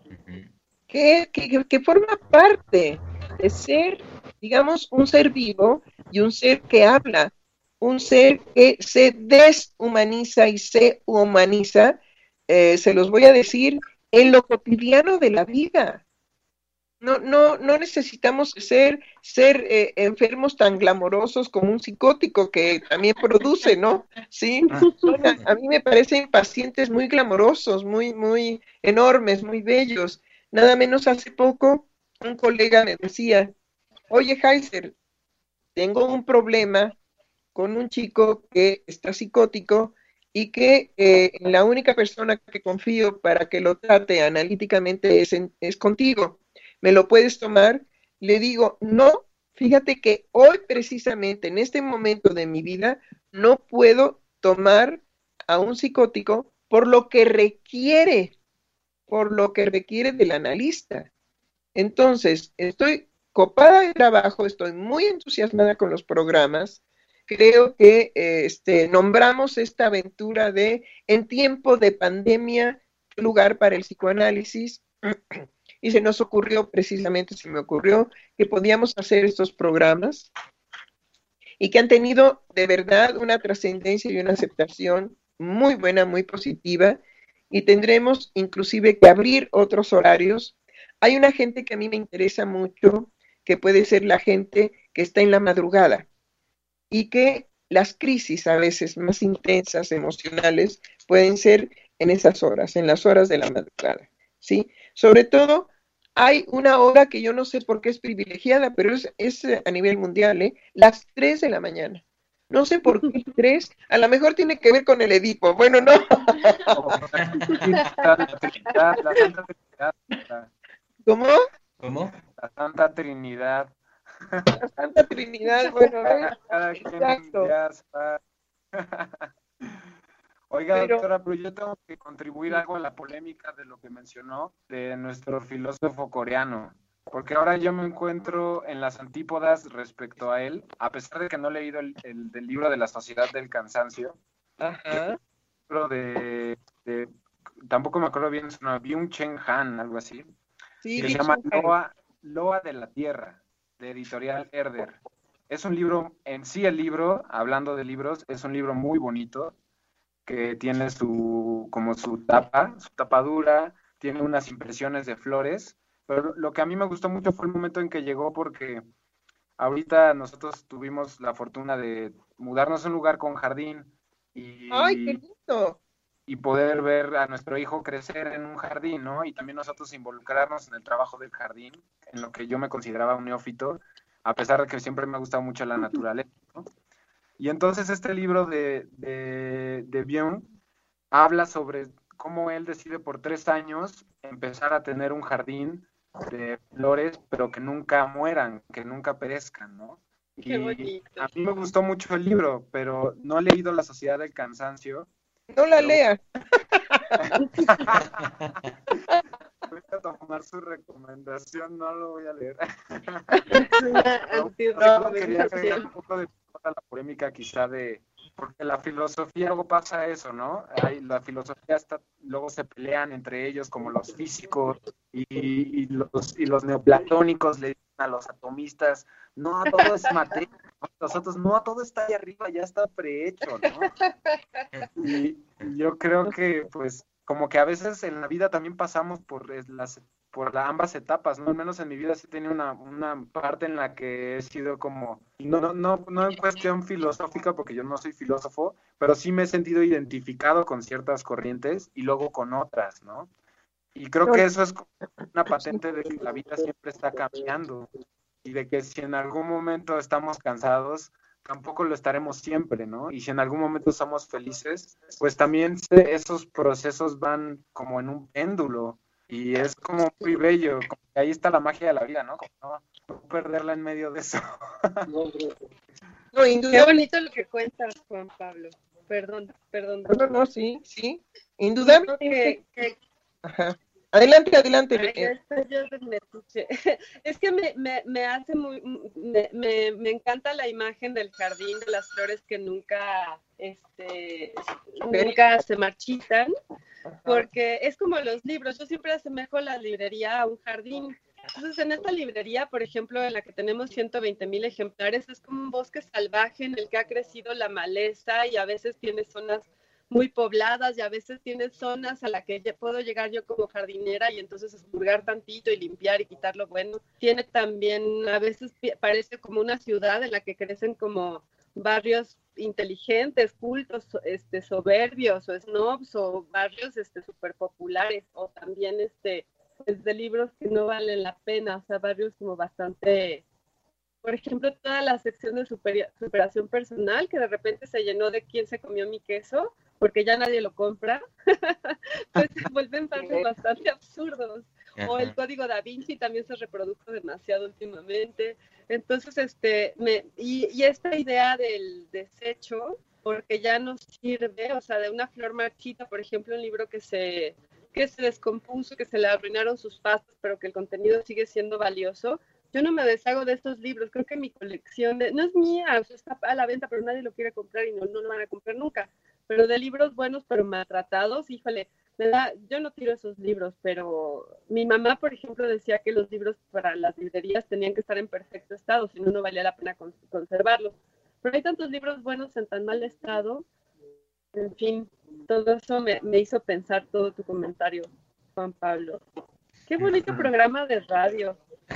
[SPEAKER 3] Que, que, que forma parte de ser, digamos, un ser vivo y un ser que habla, un ser que se deshumaniza y se humaniza, eh, se los voy a decir, en lo cotidiano de la vida. No, no, no necesitamos ser, ser eh, enfermos tan glamorosos como un psicótico que también produce, ¿no? Sí, a, a mí me parecen pacientes muy glamorosos, muy, muy enormes, muy bellos. Nada menos hace poco un colega me decía, oye, Heiser, tengo un problema con un chico que está psicótico y que eh, la única persona que confío para que lo trate analíticamente es, en, es contigo. ¿Me lo puedes tomar? Le digo, no, fíjate que hoy precisamente en este momento de mi vida no puedo tomar a un psicótico por lo que requiere, por lo que requiere del analista. Entonces, estoy copada de trabajo, estoy muy entusiasmada con los programas, creo que eh, este, nombramos esta aventura de en tiempo de pandemia, lugar para el psicoanálisis, y se nos ocurrió, precisamente se me ocurrió, que podíamos hacer estos programas y que han tenido de verdad una trascendencia y una aceptación muy buena, muy positiva, y tendremos inclusive que abrir otros horarios. Hay una gente que a mí me interesa mucho, que puede ser la gente que está en la madrugada, y que las crisis a veces más intensas, emocionales, pueden ser en esas horas, en las horas de la madrugada, ¿sí? Sobre todo, hay una hora que yo no sé por qué es privilegiada, pero es, es a nivel mundial, ¿eh? Las tres de la mañana. No sé por qué tres, a lo mejor tiene que ver con el Edipo, bueno, no. ¿Cómo?
[SPEAKER 2] ¿Cómo?
[SPEAKER 5] La Santa Trinidad.
[SPEAKER 3] La Santa Trinidad, bueno, ¿eh? Exacto.
[SPEAKER 5] Oiga,
[SPEAKER 3] pero,
[SPEAKER 5] doctora, pero yo tengo que contribuir algo a la polémica de lo que mencionó de nuestro filósofo coreano, porque ahora yo me encuentro en las antípodas respecto a él, a pesar de que no he leído el, el, el libro de la Sociedad del Cansancio.
[SPEAKER 3] Ajá.
[SPEAKER 5] El libro de, de, tampoco me acuerdo bien, no, Byung-Chul Han, algo así,
[SPEAKER 3] Sí,
[SPEAKER 5] que se llama Loa, Loa de la Tierra, de Editorial Herder. Es un libro, en sí el libro, hablando de libros, es un libro muy bonito, que tiene su, como su tapa, su tapadura, tiene unas impresiones de flores, pero lo que a mí me gustó mucho fue el momento en que llegó, porque ahorita nosotros tuvimos la fortuna de mudarnos a un lugar con jardín y,
[SPEAKER 3] ¡ay, qué lindo!
[SPEAKER 5] y poder ver a nuestro hijo crecer en un jardín, ¿no? Y también nosotros involucrarnos en el trabajo del jardín, en lo que yo me consideraba un neófito, a pesar de que siempre me ha gustado mucho la naturaleza, ¿no? Y entonces este libro de, de, de Byung habla sobre cómo él decide por tres años empezar a tener un jardín de flores, pero que nunca mueran, que nunca perezcan, ¿no?
[SPEAKER 4] Qué bonito.
[SPEAKER 5] A mí me gustó mucho el libro, pero no he leído La Sociedad del Cansancio.
[SPEAKER 3] No la
[SPEAKER 5] pero...
[SPEAKER 3] lea.
[SPEAKER 5] Voy a tomar su recomendación, no lo voy a leer.
[SPEAKER 4] No,
[SPEAKER 5] no, quería agregar un poco de la polémica quizá de, porque la filosofía luego pasa eso, ¿no? Hay, la filosofía está, luego se pelean entre ellos como los físicos y, y, los, y los neoplatónicos le dicen a los atomistas, no, todo es materia, nosotros, no, todo está ahí arriba, ya está prehecho, ¿no? Y yo creo que, pues, como que a veces en la vida también pasamos por las por la, ambas etapas, ¿no? Al menos en mi vida sí tenía una, una parte en la que he sido como, no, no, no, no en cuestión filosófica, porque yo no soy filósofo, pero sí me he sentido identificado con ciertas corrientes y luego con otras, ¿no? Y creo que eso es una patente de que la vida siempre está cambiando y de que si en algún momento estamos cansados, tampoco lo estaremos siempre, ¿no? Y si en algún momento estamos felices, pues también se, esos procesos van como en un péndulo y es como muy bello, como que ahí está la magia de la vida, ¿no? Como no, no perderla en medio de eso.
[SPEAKER 3] No,
[SPEAKER 4] Qué bonito lo que cuentas, Juan Pablo. Perdón, perdón.
[SPEAKER 3] No, no, no, sí, sí, indudablemente.
[SPEAKER 4] Que, que...
[SPEAKER 3] Ajá. Adelante, adelante.
[SPEAKER 4] Ay, ya estoy yo de metiche. Es que me, me, me hace muy, me, me, me encanta la imagen del jardín, de las flores que nunca, este, nunca se marchitan, porque es como los libros. Yo siempre asemejo la librería a un jardín. Entonces, en esta librería, por ejemplo, en la que tenemos ciento veinte mil ejemplares, es como un bosque salvaje en el que ha crecido la maleza y a veces tiene zonas muy pobladas y a veces tiene zonas a las que puedo llegar yo como jardinera y entonces expurgar tantito y limpiar y quitar lo bueno. Tiene también, a veces parece como una ciudad en la que crecen como barrios inteligentes, cultos, este, soberbios o snobs o barrios este, súper populares o también este, pues, de libros que no valen la pena, o sea, barrios como bastante... Por ejemplo, toda la sección de super, superación personal, que de repente se llenó de quién se comió mi queso, porque ya nadie lo compra, pues se vuelven partes bastante absurdos. Ajá. O el código Da Vinci también se reprodujo demasiado últimamente. Entonces, este, me, y, y esta idea del desecho, porque ya no sirve, o sea, de una flor marchita, por ejemplo, un libro que se, que se descompuso, que se le arruinaron sus pastas, pero que el contenido sigue siendo valioso. Yo no me deshago de estos libros, creo que mi colección, de, no es mía, o sea, está a la venta, pero nadie lo quiere comprar y no, no lo van a comprar nunca, pero de libros buenos, pero maltratados, híjole, me da, yo no tiro esos libros, pero mi mamá, por ejemplo, decía que los libros para las librerías tenían que estar en perfecto estado, si no, no valía la pena con, conservarlos, pero hay tantos libros buenos en tan mal estado, en fin, todo eso me, me hizo pensar todo tu comentario, Juan Pablo. Qué bonito programa de radio.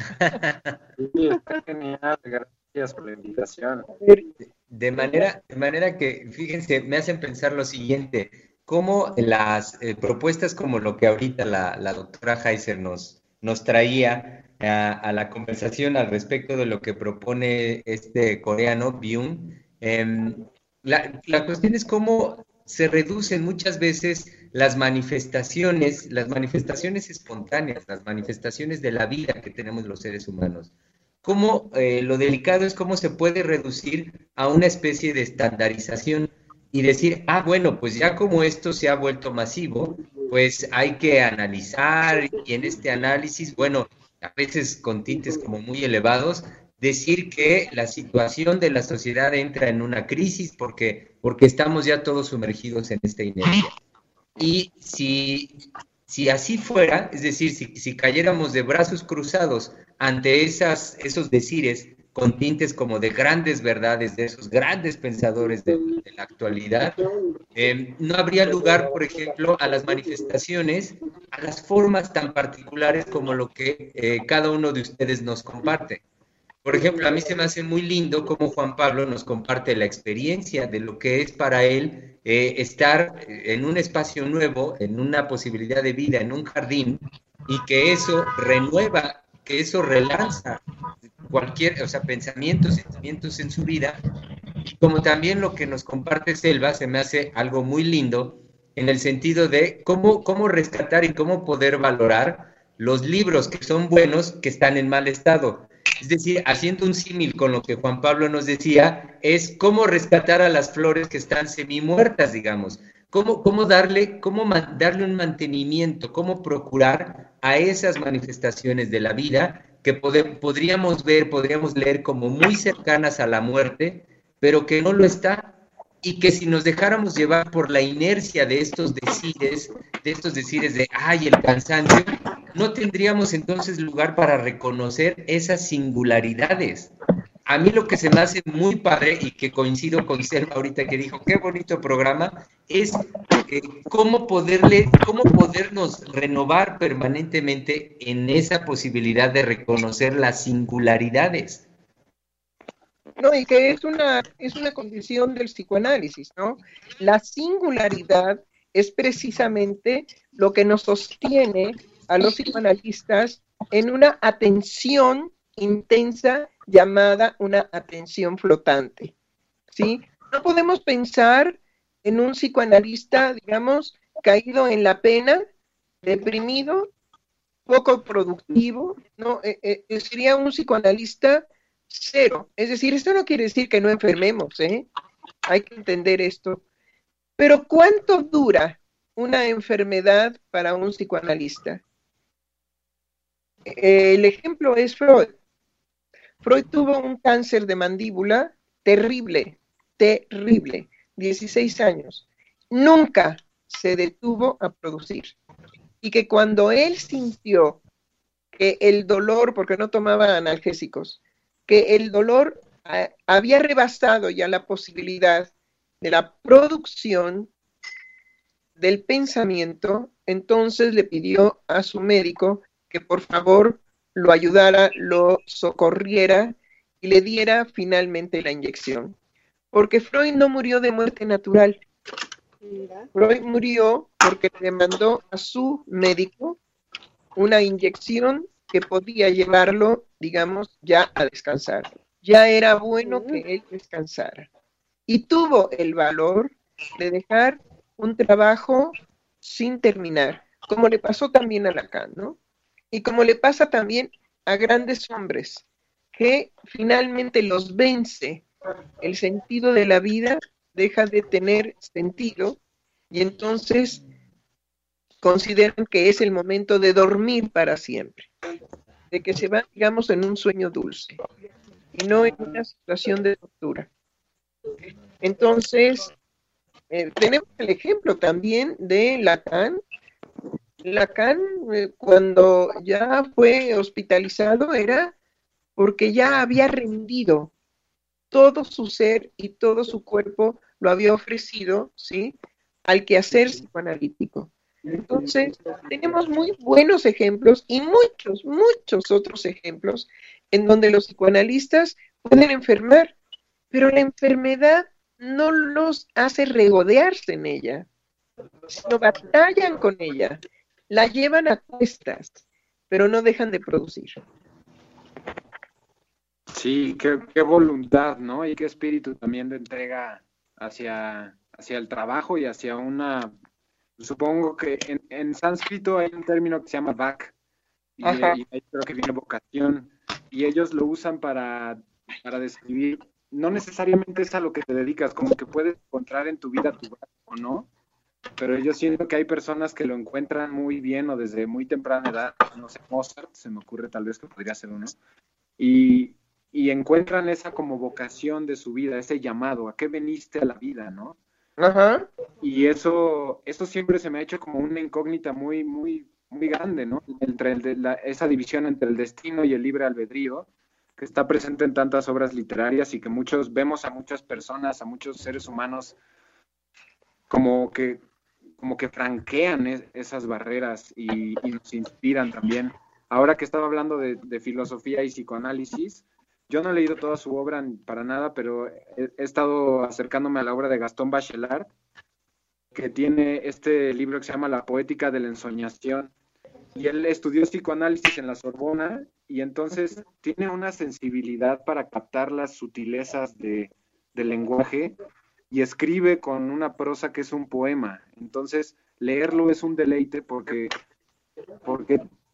[SPEAKER 5] Sí, está genial, gracias por la invitación.
[SPEAKER 2] De manera, de manera que, fíjense, me hacen pensar lo siguiente, cómo las eh, propuestas como lo que ahorita la, la doctora Heiser nos, nos traía a, a la conversación al respecto de lo que propone este coreano, Byung, eh, la, la cuestión es cómo se reducen muchas veces las manifestaciones, las manifestaciones espontáneas, las manifestaciones de la vida que tenemos los seres humanos. Cómo eh, lo delicado es cómo se puede reducir a una especie de estandarización y decir, ah, bueno, pues ya como esto se ha vuelto masivo, pues hay que analizar y en este análisis, bueno, a veces con tintes como muy elevados, decir que la situación de la sociedad entra en una crisis porque, porque estamos ya todos sumergidos en esta inercia. Y si, si así fuera, es decir, si, si cayéramos de brazos cruzados ante esas, esos decires con tintes como de grandes verdades, de esos grandes pensadores de, de la actualidad, eh, no habría lugar, por ejemplo, a las manifestaciones, a las formas tan particulares como lo que eh, cada uno de ustedes nos comparte. Por ejemplo, a mí se me hace muy lindo cómo Juan Pablo nos comparte la experiencia de lo que es para él eh, estar en un espacio nuevo, en una posibilidad de vida, en un jardín, y que eso renueva, que eso relanza cualquier, o sea, pensamientos, sentimientos en su vida, como también lo que nos comparte Selva se me hace algo muy lindo en el sentido de cómo, cómo rescatar y cómo poder valorar los libros que son buenos que están en mal estado. Es decir, haciendo un símil con lo que Juan Pablo nos decía, es cómo rescatar a las flores que están semi-muertas, digamos. Cómo, cómo, darle, cómo darle un mantenimiento, cómo procurar a esas manifestaciones de la vida que pod- podríamos ver, podríamos leer como muy cercanas a la muerte, pero que no lo está, y que si nos dejáramos llevar por la inercia de estos decires, de estos decires de, ay, el cansancio, no tendríamos entonces lugar para reconocer esas singularidades. A mí lo que se me hace muy padre, y que coincido con Selma ahorita que dijo, qué bonito programa, es eh, cómo poderle, cómo podernos renovar permanentemente en esa posibilidad de reconocer las singularidades.
[SPEAKER 3] No, y que es una, es una condición del psicoanálisis, ¿no? La singularidad es precisamente lo que nos sostiene a los psicoanalistas en una atención intensa llamada una atención flotante, ¿sí? No podemos pensar en un psicoanalista, digamos, caído en la pena, deprimido, poco productivo, ¿no? Eh, eh, sería un psicoanalista cero. Es decir, esto no quiere decir que no enfermemos, ¿eh? Hay que entender esto. Pero ¿cuánto dura una enfermedad para un psicoanalista? Eh, el ejemplo es Freud. Freud tuvo un cáncer de mandíbula terrible, terrible, dieciséis años. Nunca se detuvo a producir. Y que cuando él sintió que el dolor, porque no tomaba analgésicos, que el dolor a, había rebasado ya la posibilidad de la producción del pensamiento, entonces le pidió a su médico que por favor lo ayudara, lo socorriera y le diera finalmente la inyección. Porque Freud no murió de muerte natural. Freud murió porque le mandó a su médico una inyección que podía llevarlo, digamos, ya a descansar. Ya era bueno que él descansara. Y tuvo el valor de dejar un trabajo sin terminar, como le pasó también a Lacan, ¿no? Y como le pasa también a grandes hombres, que finalmente los vence el sentido de la vida, deja de tener sentido, y entonces consideran que es el momento de dormir para siempre, de que se va, digamos, en un sueño dulce, y no en una situación de tortura. Entonces, eh, tenemos el ejemplo también de Lacan. Lacan, eh, cuando ya fue hospitalizado, era porque ya había rendido todo su ser y todo su cuerpo, lo había ofrecido, ¿sí?, al quehacer psicoanalítico. Entonces, tenemos muy buenos ejemplos y muchos, muchos otros ejemplos en donde los psicoanalistas pueden enfermar, pero la enfermedad no los hace regodearse en ella, sino batallan con ella, la llevan a cuestas, pero no dejan de producir.
[SPEAKER 5] Sí, qué, qué voluntad, ¿no? Y qué espíritu también de entrega hacia, hacia el trabajo y hacia una... Supongo que en, en sánscrito hay un término que se llama vak, y, y ahí creo que viene vocación, y ellos lo usan para, para describir, no necesariamente es a lo que te dedicas, como que puedes encontrar en tu vida tu vak o no, pero yo siento que hay personas que lo encuentran muy bien o desde muy temprana edad, no sé, Mozart, se me ocurre tal vez que podría ser uno, y, y encuentran esa como vocación de su vida, ese llamado, ¿a qué veniste a la vida, no?
[SPEAKER 3] Ajá.
[SPEAKER 5] Y eso, eso siempre se me ha hecho como una incógnita muy, muy, muy grande, ¿no? Entre el de la, esa división entre el destino y el libre albedrío, que está presente en tantas obras literarias y que muchos vemos a muchas personas, a muchos seres humanos, como que, como que franquean es, esas barreras y, y nos inspiran también. Ahora que estaba hablando de, de filosofía y psicoanálisis, yo no he leído toda su obra para nada, pero he, he estado acercándome a la obra de Gastón Bachelard, que tiene este libro que se llama La poética de la ensoñación. Y él estudió psicoanálisis en la Sorbona y entonces tiene una sensibilidad para captar las sutilezas de, del lenguaje y escribe con una prosa que es un poema. Entonces, leerlo es un deleite porque, porque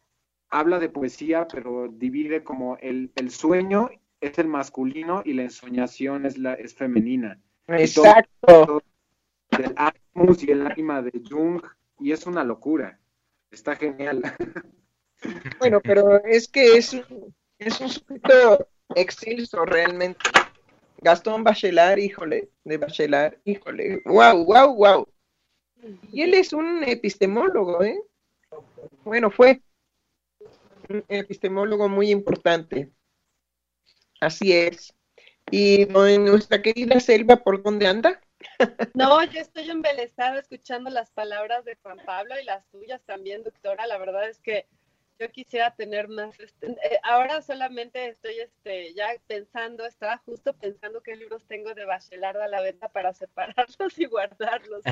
[SPEAKER 5] habla de poesía, pero divide como el, el sueño es el masculino y la ensoñación es, la, es femenina.
[SPEAKER 3] Exacto.
[SPEAKER 5] Y todo, todo del Animus y el ánima de Jung, y es una locura. Está genial.
[SPEAKER 3] Bueno, pero es que es un, es un sujeto excelso realmente. Gastón Bachelard, híjole, de Bachelard, híjole, wow, wow, wow. Y él es un epistemólogo, ¿eh? Bueno, fue un epistemólogo muy importante. Así es. ¿Y nuestra querida Selva por dónde anda?
[SPEAKER 4] No, yo estoy embelesada escuchando las palabras de Juan Pablo y las tuyas también, doctora. La verdad es que yo quisiera tener más, este, eh, ahora solamente estoy este, ya pensando, estaba justo pensando qué libros tengo de Bachelard a la venta para separarlos y guardarlos.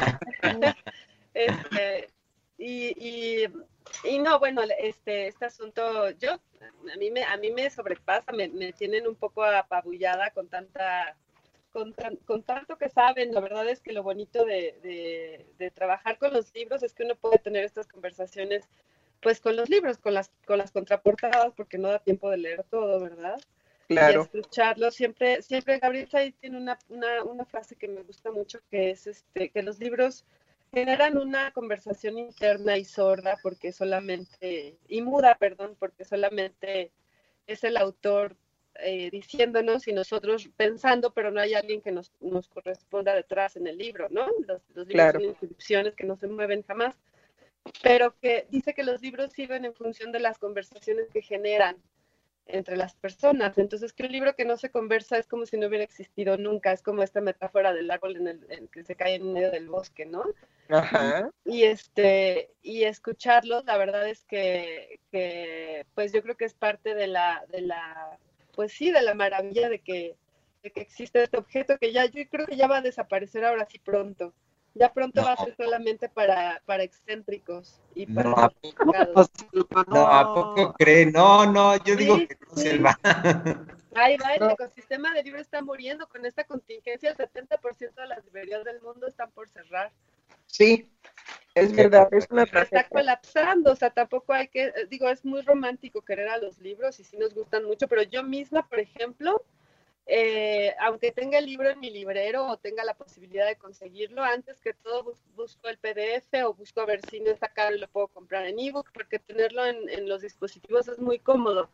[SPEAKER 4] este, y, y, y no, bueno, este, este asunto, yo, a mí me, a mí me sobrepasa, me, me tienen un poco apabullada con tanta... Con, con tanto que saben. La verdad es que lo bonito de, de, de trabajar con los libros es que uno puede tener estas conversaciones pues con los libros, con las, con las contraportadas, porque no da tiempo de leer todo, ¿verdad?
[SPEAKER 3] Claro.
[SPEAKER 4] Y escucharlo. Siempre, siempre Gabriel Said tiene una, una, una frase que me gusta mucho, que es este, que los libros generan una conversación interna y sorda, porque solamente, y muda, perdón, porque solamente es el autor eh, diciéndonos y nosotros pensando, pero no hay alguien que nos, nos corresponda detrás en el libro, ¿no? Los, los libros
[SPEAKER 3] Claro.
[SPEAKER 4] son inscripciones que no se mueven jamás, pero que dice que los libros sirven en función de las conversaciones que generan entre las personas. Entonces, que un libro que no se conversa es como si no hubiera existido nunca, es como esta metáfora del árbol en el, en que se cae en medio del bosque, ¿no?
[SPEAKER 3] Ajá.
[SPEAKER 4] Y este, y escucharlos, la verdad es que, que pues yo creo que es parte de la, de la, pues sí, de la maravilla de que, de que existe este objeto que ya, yo creo que ya va a desaparecer ahora sí pronto. Ya pronto
[SPEAKER 2] No.
[SPEAKER 4] va a ser solamente para, para excéntricos y para
[SPEAKER 2] No, ¿a poco?
[SPEAKER 4] sofisticados.
[SPEAKER 2] No, ¿a poco cree? No, no, yo digo
[SPEAKER 4] Sí,
[SPEAKER 2] que no,
[SPEAKER 4] sí.
[SPEAKER 2] Selva.
[SPEAKER 4] Ahí va, el
[SPEAKER 3] No.
[SPEAKER 4] ecosistema del libro está muriendo con esta contingencia. El setenta por ciento de las librerías del mundo están por cerrar.
[SPEAKER 3] Sí, es verdad, es una
[SPEAKER 4] Está
[SPEAKER 3] tragedia.
[SPEAKER 4] colapsando, o sea, tampoco hay que, digo, es muy romántico querer a los libros y sí nos gustan mucho, pero yo misma, por ejemplo, eh, aunque tenga el libro en mi librero o tenga la posibilidad de conseguirlo, antes que todo bus busco el P D F o busco a ver si no está caro y lo puedo comprar en ebook, porque tenerlo en, en los dispositivos es muy cómodo.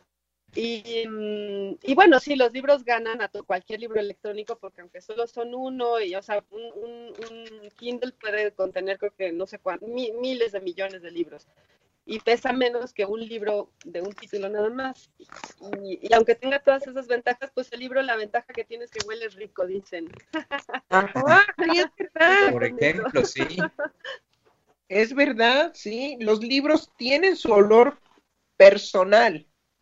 [SPEAKER 4] Y, y bueno, sí, los libros ganan a cualquier libro electrónico, porque aunque solo son uno, y o sea, un, un, un Kindle puede contener, creo que no sé cuántos, mi, miles de millones de libros, y pesa menos que un libro de un título nada más. Y, y aunque tenga todas esas ventajas, pues el libro, la ventaja que tiene es que huele rico, dicen.
[SPEAKER 3] Ajá, sí, es verdad.
[SPEAKER 2] Por ejemplo, sí.
[SPEAKER 3] Es verdad, sí. Los libros tienen su olor personal.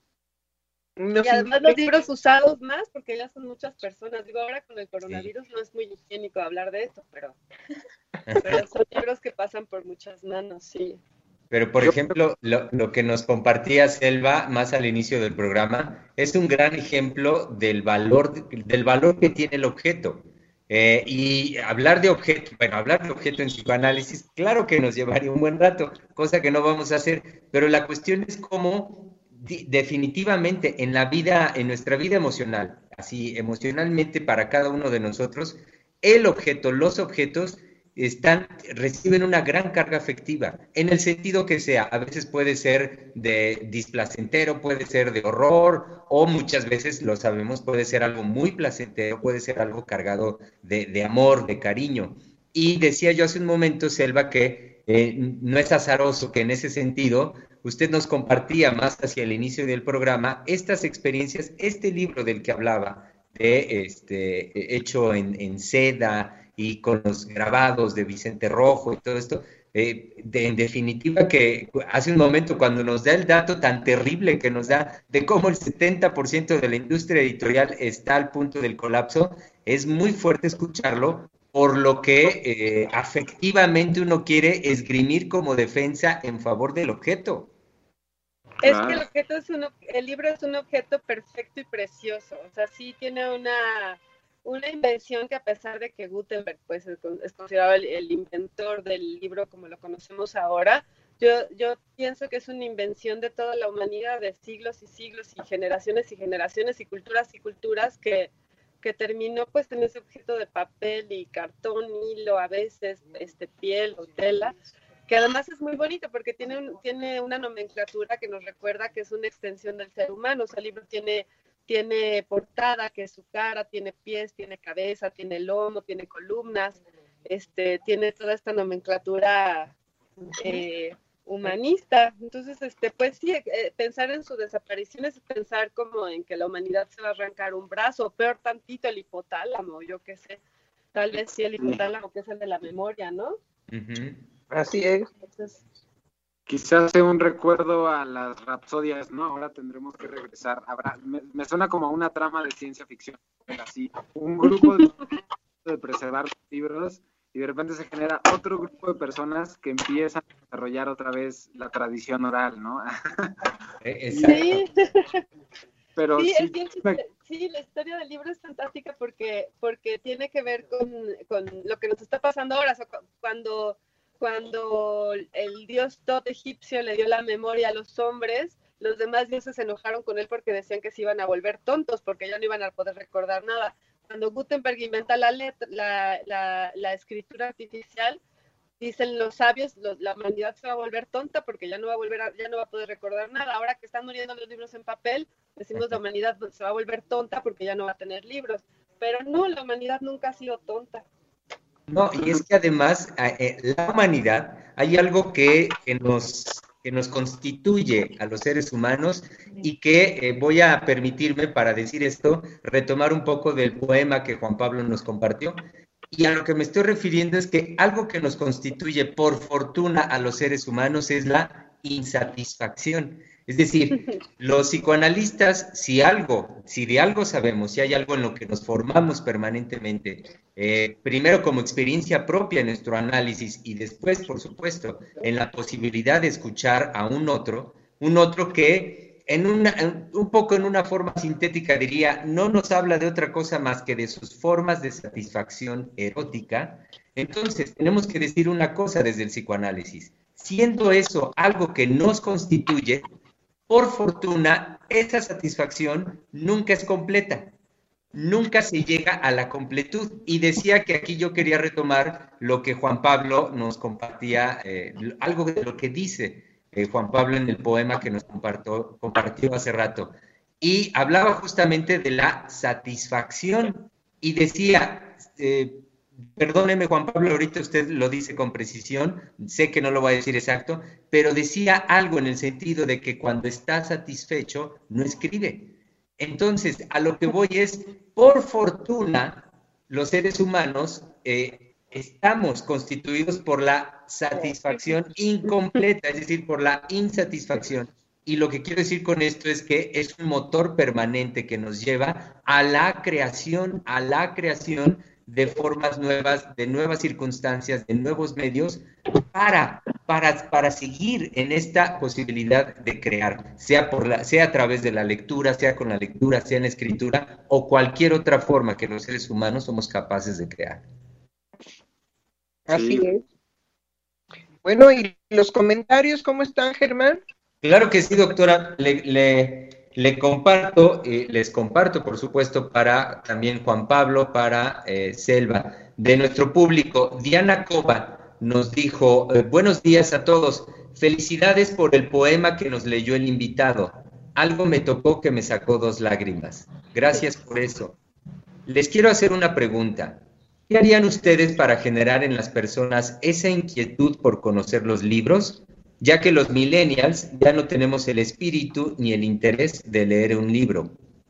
[SPEAKER 3] Nos
[SPEAKER 4] y además
[SPEAKER 3] indica-
[SPEAKER 4] los libros usados más, porque ya son muchas personas. Digo, ahora con el coronavirus sí. No es muy higiénico hablar de eso, pero, pero son libros que pasan por muchas manos, sí.
[SPEAKER 2] Pero, por ejemplo, lo, lo que nos compartía Selva más al inicio del programa es un gran ejemplo del valor, del valor que tiene el objeto. Eh, y hablar de objeto, bueno, hablar de objeto en psicoanálisis, claro que nos llevaría un buen rato, cosa que no vamos a hacer, pero la cuestión es cómo definitivamente en la vida, en nuestra vida emocional, así emocionalmente para cada uno de nosotros, el objeto, los objetos están, reciben una gran carga afectiva, en el sentido que sea, a veces puede ser de displacentero, puede ser de horror, o muchas veces, lo sabemos, puede ser algo muy placentero, puede ser algo cargado de, de amor, de cariño. Y decía yo hace un momento, Selva, que eh, no es azaroso que en ese sentido usted nos compartía más hacia el inicio del programa estas experiencias, este libro del que hablaba, de este, hecho en, en seda y con los grabados de Vicente Rojo y todo esto, eh, de, en definitiva que hace un momento cuando nos da el dato tan terrible que nos da de cómo el setenta por ciento de la industria editorial está al punto del colapso, es muy fuerte escucharlo, por lo que eh, afectivamente uno quiere esgrimir como defensa en favor del objeto.
[SPEAKER 4] Es que el objeto es un, el libro es un objeto perfecto y precioso, o sea, sí tiene una, una invención que a pesar de que Gutenberg pues, es considerado el, el inventor del libro como lo conocemos ahora, Yo, yo pienso que es una invención de toda la humanidad, de siglos y siglos y generaciones y generaciones y culturas y culturas que, que terminó pues en ese objeto de papel y cartón, hilo, a veces este, piel o tela, que además es muy bonito porque tiene, un, tiene una nomenclatura que nos recuerda que es una extensión del ser humano. O sea, el libro tiene, tiene portada, que es su cara, tiene pies, tiene cabeza, tiene lomo, tiene columnas, este, tiene toda esta nomenclatura eh, humanista. Entonces, este, pues sí, eh, pensar en su desaparición es pensar como en que la humanidad se va a arrancar un brazo, o peor tantito el hipotálamo, yo qué sé, tal vez sí el hipotálamo, que es el de la memoria, ¿no?
[SPEAKER 2] Uh-huh.
[SPEAKER 3] Así es.
[SPEAKER 4] Entonces,
[SPEAKER 5] quizás sea un recuerdo a las rapsodias, ¿no? Ahora tendremos que regresar. Habrá, me, me suena como una trama de ciencia ficción, así, un grupo de, de preservar libros y de repente se genera otro grupo de personas que empiezan a desarrollar otra vez la tradición oral, ¿no?
[SPEAKER 4] Sí,
[SPEAKER 5] pero
[SPEAKER 4] sí,
[SPEAKER 5] sí,
[SPEAKER 4] es bien chiste. Sí, la historia del libro es fantástica porque, porque tiene que ver con, con lo que nos está pasando ahora. O sea, cuando, cuando el dios Tot egipcio le dio la memoria a los hombres, los demás dioses se enojaron con él porque decían que se iban a volver tontos, porque ya no iban a poder recordar nada. Cuando Gutenberg inventa la, letra, la, la, la escritura artificial, dicen los sabios, los, la humanidad se va a volver tonta porque ya no va a volver a, ya no va a poder recordar nada. Ahora que están muriendo los libros en papel, decimos la humanidad se va a volver tonta porque ya no va a tener libros. Pero no, la humanidad nunca ha sido tonta.
[SPEAKER 2] No, y es que además eh, la humanidad, hay algo que, que, nos, que nos constituye a los seres humanos y que eh, voy a permitirme para decir esto, retomar un poco del poema que Juan Pablo nos compartió. Y a lo que me estoy refiriendo es que algo que nos constituye por fortuna a los seres humanos es la insatisfacción. Es decir, los psicoanalistas, si algo, si de algo sabemos, si hay algo en lo que nos formamos permanentemente, eh, primero como experiencia propia en nuestro análisis y después, por supuesto, en la posibilidad de escuchar a un otro, un otro que en una, en, un poco en una forma sintética diría, no nos habla de otra cosa más que de sus formas de satisfacción erótica. Entonces, tenemos que decir una cosa desde el psicoanálisis. Siendo eso algo que nos constituye, por fortuna, esa satisfacción nunca es completa, nunca se llega a la completud. Y decía que aquí yo quería retomar lo que Juan Pablo nos compartía, eh, algo de lo que dice eh, Juan Pablo en el poema que nos compartió, compartió hace rato. Y hablaba justamente de la satisfacción y decía... Eh, Perdóneme, Juan Pablo, ahorita usted lo dice con precisión, sé que no lo va a decir exacto, pero decía algo en el sentido de que cuando está satisfecho, no escribe. Entonces, a lo que voy es, por fortuna, los seres humanos eh, estamos constituidos por la satisfacción incompleta, es decir, por la insatisfacción. Y lo que quiero decir con esto es que es un motor permanente que nos lleva a la creación, a la creación de formas nuevas, de nuevas circunstancias, de nuevos medios, para, para, para seguir en esta posibilidad de crear, sea, por la, sea a través de la lectura, sea con la lectura, sea en la escritura, o cualquier otra forma que los seres humanos somos capaces de crear.
[SPEAKER 3] Así sí. es. Bueno, ¿y los comentarios cómo están, Germán?
[SPEAKER 2] Claro que sí, doctora. Le... le... Le comparto, eh, les comparto, por supuesto, para también Juan Pablo, para eh, Selva, de nuestro público. Diana Cova nos dijo, eh, buenos días a todos, felicidades por el poema que nos leyó el invitado. Algo me tocó que me sacó dos lágrimas. Gracias por eso. Les quiero hacer una pregunta. ¿Qué harían ustedes para generar en las personas esa inquietud por conocer los libros? Ya que los millennials ya no tenemos el espíritu ni el interés de leer un libro.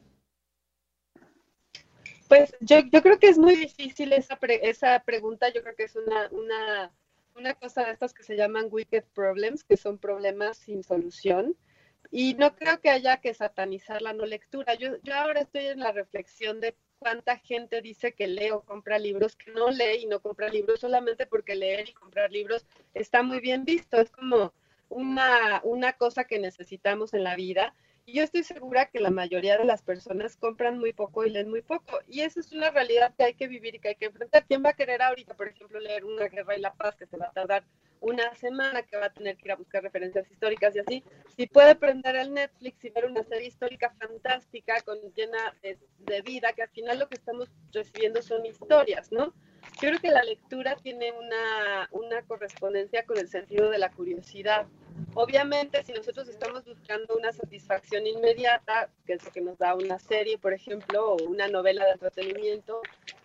[SPEAKER 4] Pues yo, yo creo que es muy difícil esa, pre, esa pregunta, yo creo que es una, una, una cosa de estas que se llaman wicked problems, que son problemas sin solución, y no creo que haya que satanizar la no lectura. Yo, yo ahora estoy en la reflexión de cuánta gente dice que lee o compra libros, que no lee y no compra libros solamente porque leer y comprar libros está muy bien visto, es como una, una cosa que necesitamos en la vida, y yo estoy segura que la mayoría de las personas compran muy poco y leen muy poco, y esa es una realidad que hay que vivir y que hay que enfrentar. ¿Quién va a querer ahorita, por ejemplo, leer Una guerra y la paz, que se va a tardar una semana que va a tener que ir a buscar referencias históricas y así, si puede prender el Netflix y ver una serie histórica fantástica, con, llena de, de vida, que al final lo que estamos recibiendo son historias, ¿no? Yo creo que la lectura tiene una, una correspondencia con el sentido de la curiosidad. Obviamente, si nosotros estamos buscando una satisfacción inmediata, que es lo que nos da una serie, por ejemplo, o una novela de entretenimiento,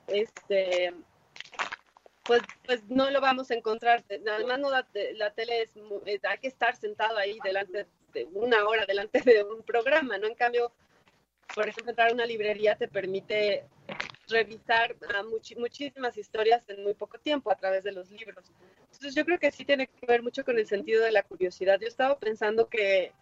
[SPEAKER 4] este, pues, pues no lo vamos a encontrar. Además, no, la, la tele es, hay que estar sentado ahí delante de una hora, delante de un programa, ¿no? En cambio, por ejemplo, entrar a una librería te permite revisar a much, muchísimas historias en muy poco tiempo a través de los libros. Entonces yo creo que sí tiene que ver mucho con el sentido de la curiosidad. Yo estaba pensando que,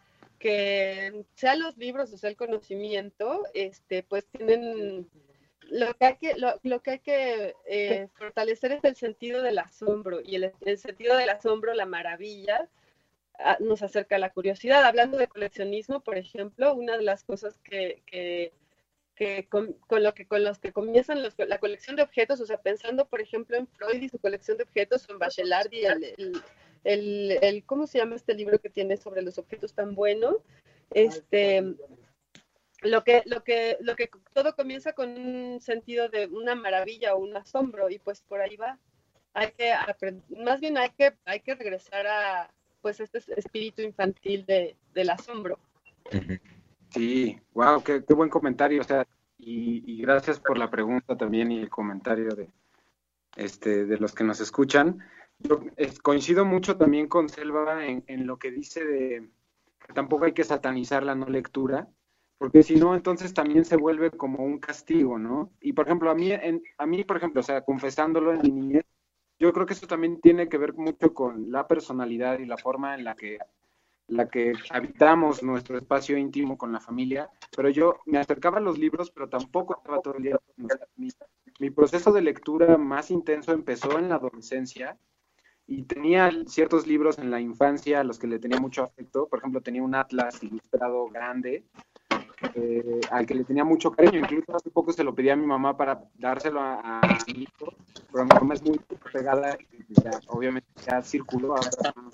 [SPEAKER 4] que sea los libros o sea el conocimiento, este, pues tienen, lo que hay que, lo, lo que, hay que eh, fortalecer es el sentido del asombro, y el, el sentido del asombro, la maravilla, a, nos acerca a la curiosidad. Hablando de coleccionismo, por ejemplo, una de las cosas que, que que con, con lo que con los que comienzan los, la colección de objetos, o sea, pensando por ejemplo en Freud y su colección de objetos, o en Bachelard y el, el, el, el ¿cómo se llama este libro que tiene sobre los objetos tan bueno? Este, lo que, lo que, lo que todo comienza con un sentido de una maravilla o un asombro, y pues por ahí va. Hay que aprender, más bien hay que, hay que regresar a pues este espíritu infantil de, del asombro.
[SPEAKER 2] Uh-huh.
[SPEAKER 5] Sí, wow, qué, qué buen comentario, o sea, y, y gracias por la pregunta también y el comentario de, este, de los que nos escuchan. Yo es, coincido mucho también con Selva en, en lo que dice de que tampoco hay que satanizar la no lectura, porque si no, entonces también se vuelve como un castigo, ¿no? Y por ejemplo, a mí, en, a mí, por ejemplo, o sea, confesándolo en mi niñez, yo creo que eso también tiene que ver mucho con la personalidad y la forma en la que la que habitamos nuestro espacio íntimo con la familia, pero yo me acercaba a los libros, pero tampoco estaba todo el día. Mi, mi proceso de lectura más intenso empezó en la adolescencia, y tenía ciertos libros en la infancia a los que le tenía mucho afecto. Por ejemplo, tenía un atlas ilustrado grande, eh, al que le tenía mucho cariño. Incluso hace poco se lo pedí a mi mamá para dárselo a, a mi hijo, pero mi mamá es muy pegada y ya, obviamente ya circuló ahora.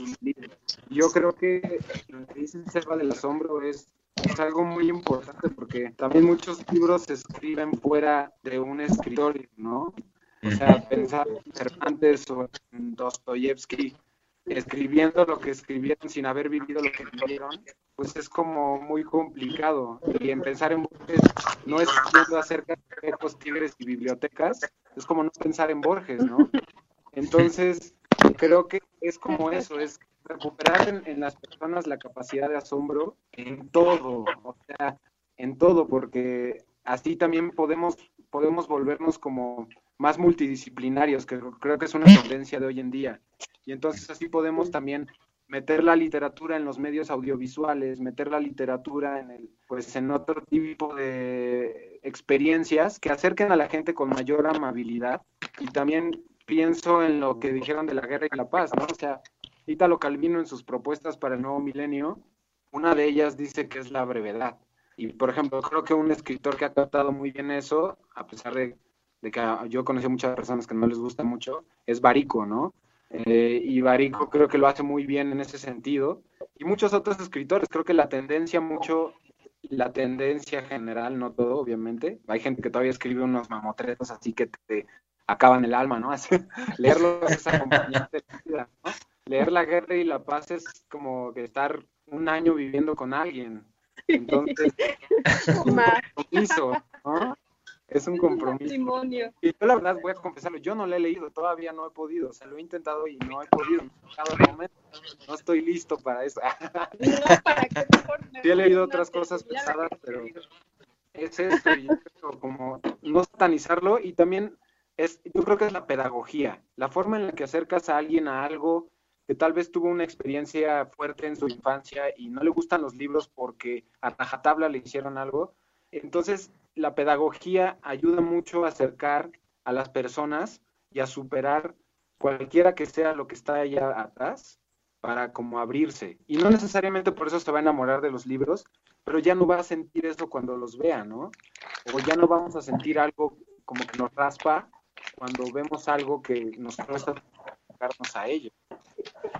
[SPEAKER 5] Yo creo que lo que dice Selva del asombro es, es algo muy importante, porque también muchos libros se escriben fuera de un escritorio, ¿no? O sea, pensar en Cervantes o en Dostoyevsky escribiendo lo que escribieron sin haber vivido lo que vivieron, pues es como muy complicado. Y en pensar en Borges, no es escribiendo acerca de espejos, tigres y bibliotecas, es como no pensar en Borges, ¿no? Entonces, creo que es como eso, es recuperar en, en las personas la capacidad de asombro en todo, o sea, en todo, porque así también podemos, podemos volvernos como más multidisciplinarios, que creo que es una tendencia de hoy en día. Y entonces así podemos también meter la literatura en los medios audiovisuales, meter la literatura en el, pues en otro tipo de experiencias que acerquen a la gente con mayor amabilidad. Y también pienso en lo que dijeron de la guerra y la paz, ¿no? O sea, Italo Calvino en sus propuestas para el nuevo milenio, una de ellas dice que es la brevedad. Y por ejemplo, creo que un escritor que ha tratado muy bien eso, a pesar de, de que yo conocí a muchas personas que no les gusta mucho, es Barico, ¿no? Eh, y Barico creo que lo hace muy bien en ese sentido. Y muchos otros escritores, creo que la tendencia mucho, la tendencia general, no todo, obviamente. Hay gente que todavía escribe unos mamotretos así que te acaban el alma, ¿no? Leerlo es acompañante de la vida, ¿no? Leer La guerra y la paz es como que estar un año viviendo con alguien. Entonces, es un compromiso, ¿no? Es un compromiso. Y yo la verdad voy a confesarlo, yo no lo he leído, todavía no he podido, o sea, lo he intentado y no he podido, cada momento, no estoy listo para eso.
[SPEAKER 4] No, ¿para qué?
[SPEAKER 5] Sí he leído otras cosas pesadas, pero es esto, y yo creo como no satanizarlo, y también es, yo creo que es la pedagogía, la forma en la que acercas a alguien a algo que tal vez tuvo una experiencia fuerte en su infancia y no le gustan los libros porque a rajatabla le hicieron algo. Entonces, la pedagogía ayuda mucho a acercar a las personas y a superar cualquiera que sea lo que está allá atrás para como abrirse. Y no necesariamente por eso se va a enamorar de los libros, pero ya no va a sentir eso cuando los vea, ¿no? O ya no vamos a sentir algo como que nos raspa cuando vemos algo que nos cuesta acercarnos a ello.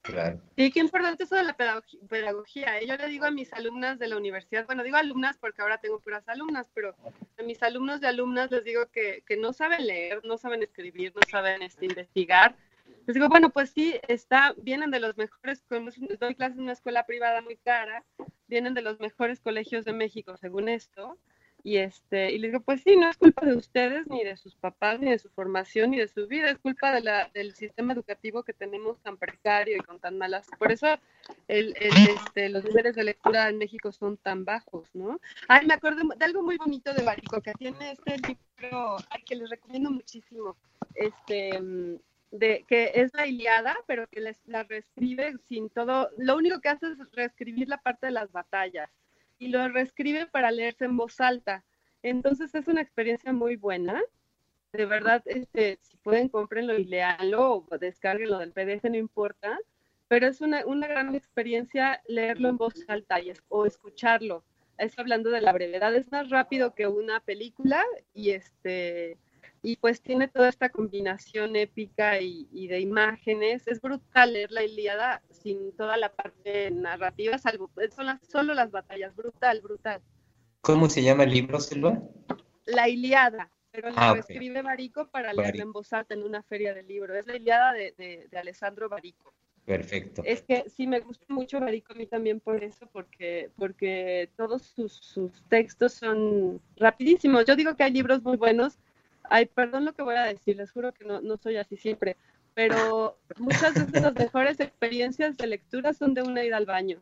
[SPEAKER 2] Claro.
[SPEAKER 4] Sí, qué importante eso de la pedagogía. pedagogía ¿eh? Yo le digo a mis alumnas de la universidad, bueno, digo alumnas porque ahora tengo puras alumnas, pero a mis alumnos y alumnas les digo que, que no saben leer, no saben escribir, no saben este, investigar. Les digo, bueno, pues sí, está, vienen de los mejores, doy clases en una escuela privada muy cara, vienen de los mejores colegios de México, según esto, y este y les digo, pues sí, no es culpa de ustedes, ni de sus papás, ni de su formación, ni de su vida, es culpa de la, del sistema educativo que tenemos tan precario y con tan malas. Por eso el, el, este, los niveles de lectura en México son tan bajos, ¿no? Ay, me acuerdo de algo muy bonito de Barico, que tiene este libro, ay, que les recomiendo muchísimo, este... De, que es la Ilíada, pero que les, la reescribe sin todo, lo único que hace es reescribir la parte de las batallas, y lo reescribe para leerse en voz alta. Entonces es una experiencia muy buena. De verdad, este, si pueden, cómprenlo y leanlo, o descárguenlo del P D F, no importa, pero es una, una gran experiencia leerlo en voz alta y es, o escucharlo. Estoy hablando de la brevedad, es más rápido que una película, y este... y pues tiene toda esta combinación épica y, y de imágenes. Es brutal leer la Ilíada sin toda la parte narrativa, salvo, son las, solo las batallas, brutal, brutal.
[SPEAKER 2] ¿Cómo se llama el libro, Selva?
[SPEAKER 4] La Ilíada, pero la
[SPEAKER 2] Ah,
[SPEAKER 4] reescribe okay. Barico para
[SPEAKER 2] Barico.
[SPEAKER 4] leerla en voz alta en una feria del libro. Es la Ilíada de, de, de Alessandro Barico.
[SPEAKER 2] Perfecto.
[SPEAKER 4] Es que sí, me gusta mucho Barico a mí también por eso, porque, porque todos sus, sus textos son rapidísimos. Yo digo que hay libros muy buenos. Ay, perdón lo que voy a decir, les juro que no, no soy así siempre, pero muchas veces las mejores experiencias de lectura son de una ida al baño.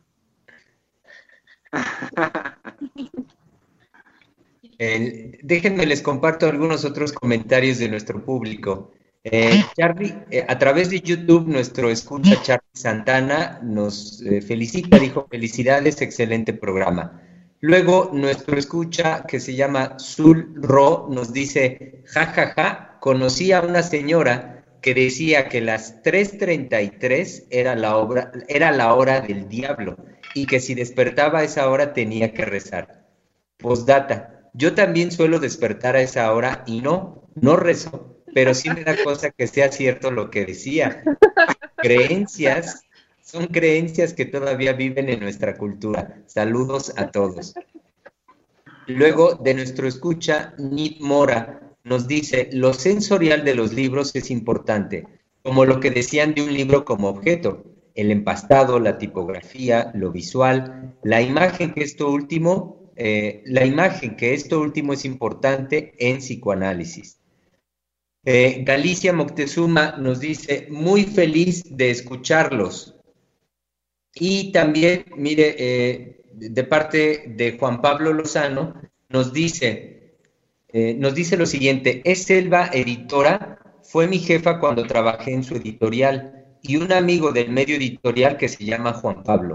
[SPEAKER 2] Eh, déjenme les comparto algunos otros comentarios de nuestro público. Eh, Charlie, eh, a través de YouTube, nuestro escucha Charlie Santana nos eh, felicita, dijo, felicidades, excelente programa. Luego, nuestro escucha, que se llama Zul Ro, nos dice, jajaja, ja, ja, conocí a una señora que decía que las tres treinta y tres era la, obra, era la hora del diablo y que si despertaba a esa hora tenía que rezar. Postdata, yo también suelo despertar a esa hora y no, no rezo, pero sí me da cosa que sea cierto lo que decía. Creencias... Son creencias que todavía viven en nuestra cultura. Saludos a todos. Luego, de nuestro escucha, Nit Mora nos dice, lo sensorial de los libros es importante, como lo que decían de un libro como objeto, el empastado, la tipografía, lo visual, la imagen que esto último, eh, la imagen que esto último es importante en psicoanálisis. Eh, Galicia Moctezuma nos dice, muy feliz de escucharlos. Y también, mire, eh, de parte de Juan Pablo Lozano, nos dice, eh, nos dice lo siguiente, es Selva Editora, fue mi jefa cuando trabajé en su editorial, y un amigo del medio editorial que se llama Juan Pablo.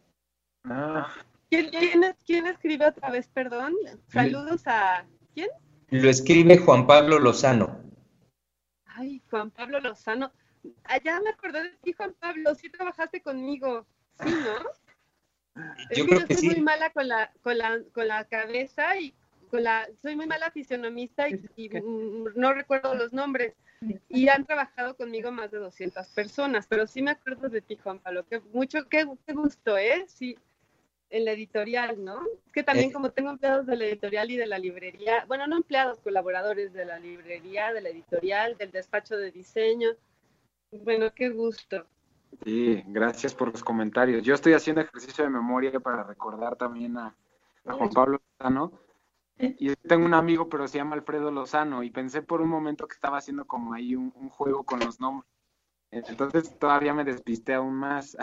[SPEAKER 4] Ah. ¿Quién, quién, ¿Quién escribe otra vez, perdón? Saludos a... ¿Quién?
[SPEAKER 2] Lo escribe Juan Pablo Lozano.
[SPEAKER 4] Ay, Juan Pablo Lozano. Allá me acordé de ti, Juan Pablo, sí trabajaste conmigo. Sí, ¿no?
[SPEAKER 2] Yo
[SPEAKER 4] es
[SPEAKER 2] creo
[SPEAKER 4] que
[SPEAKER 2] que
[SPEAKER 4] yo soy
[SPEAKER 2] sí.
[SPEAKER 4] muy mala con la, con la, con la cabeza y con la, soy muy mala fisionomista y, y no recuerdo los nombres. Y han trabajado conmigo más de doscientas personas, pero sí me acuerdo de ti, Juan Pablo. Que mucho, qué, qué gusto, ¿eh? Sí, en la editorial, ¿no? Es que también eh. como tengo empleados de la editorial y de la librería, bueno, no empleados, colaboradores de la librería, de la editorial, del despacho de diseño. Bueno, qué gusto.
[SPEAKER 5] Sí, gracias por los comentarios. Yo estoy haciendo ejercicio de memoria para recordar también a, a Juan Pablo Lozano. Y tengo un amigo, pero se llama Alfredo Lozano, y pensé por un momento que estaba haciendo como ahí un, un juego con los nombres. Entonces todavía me despisté aún más.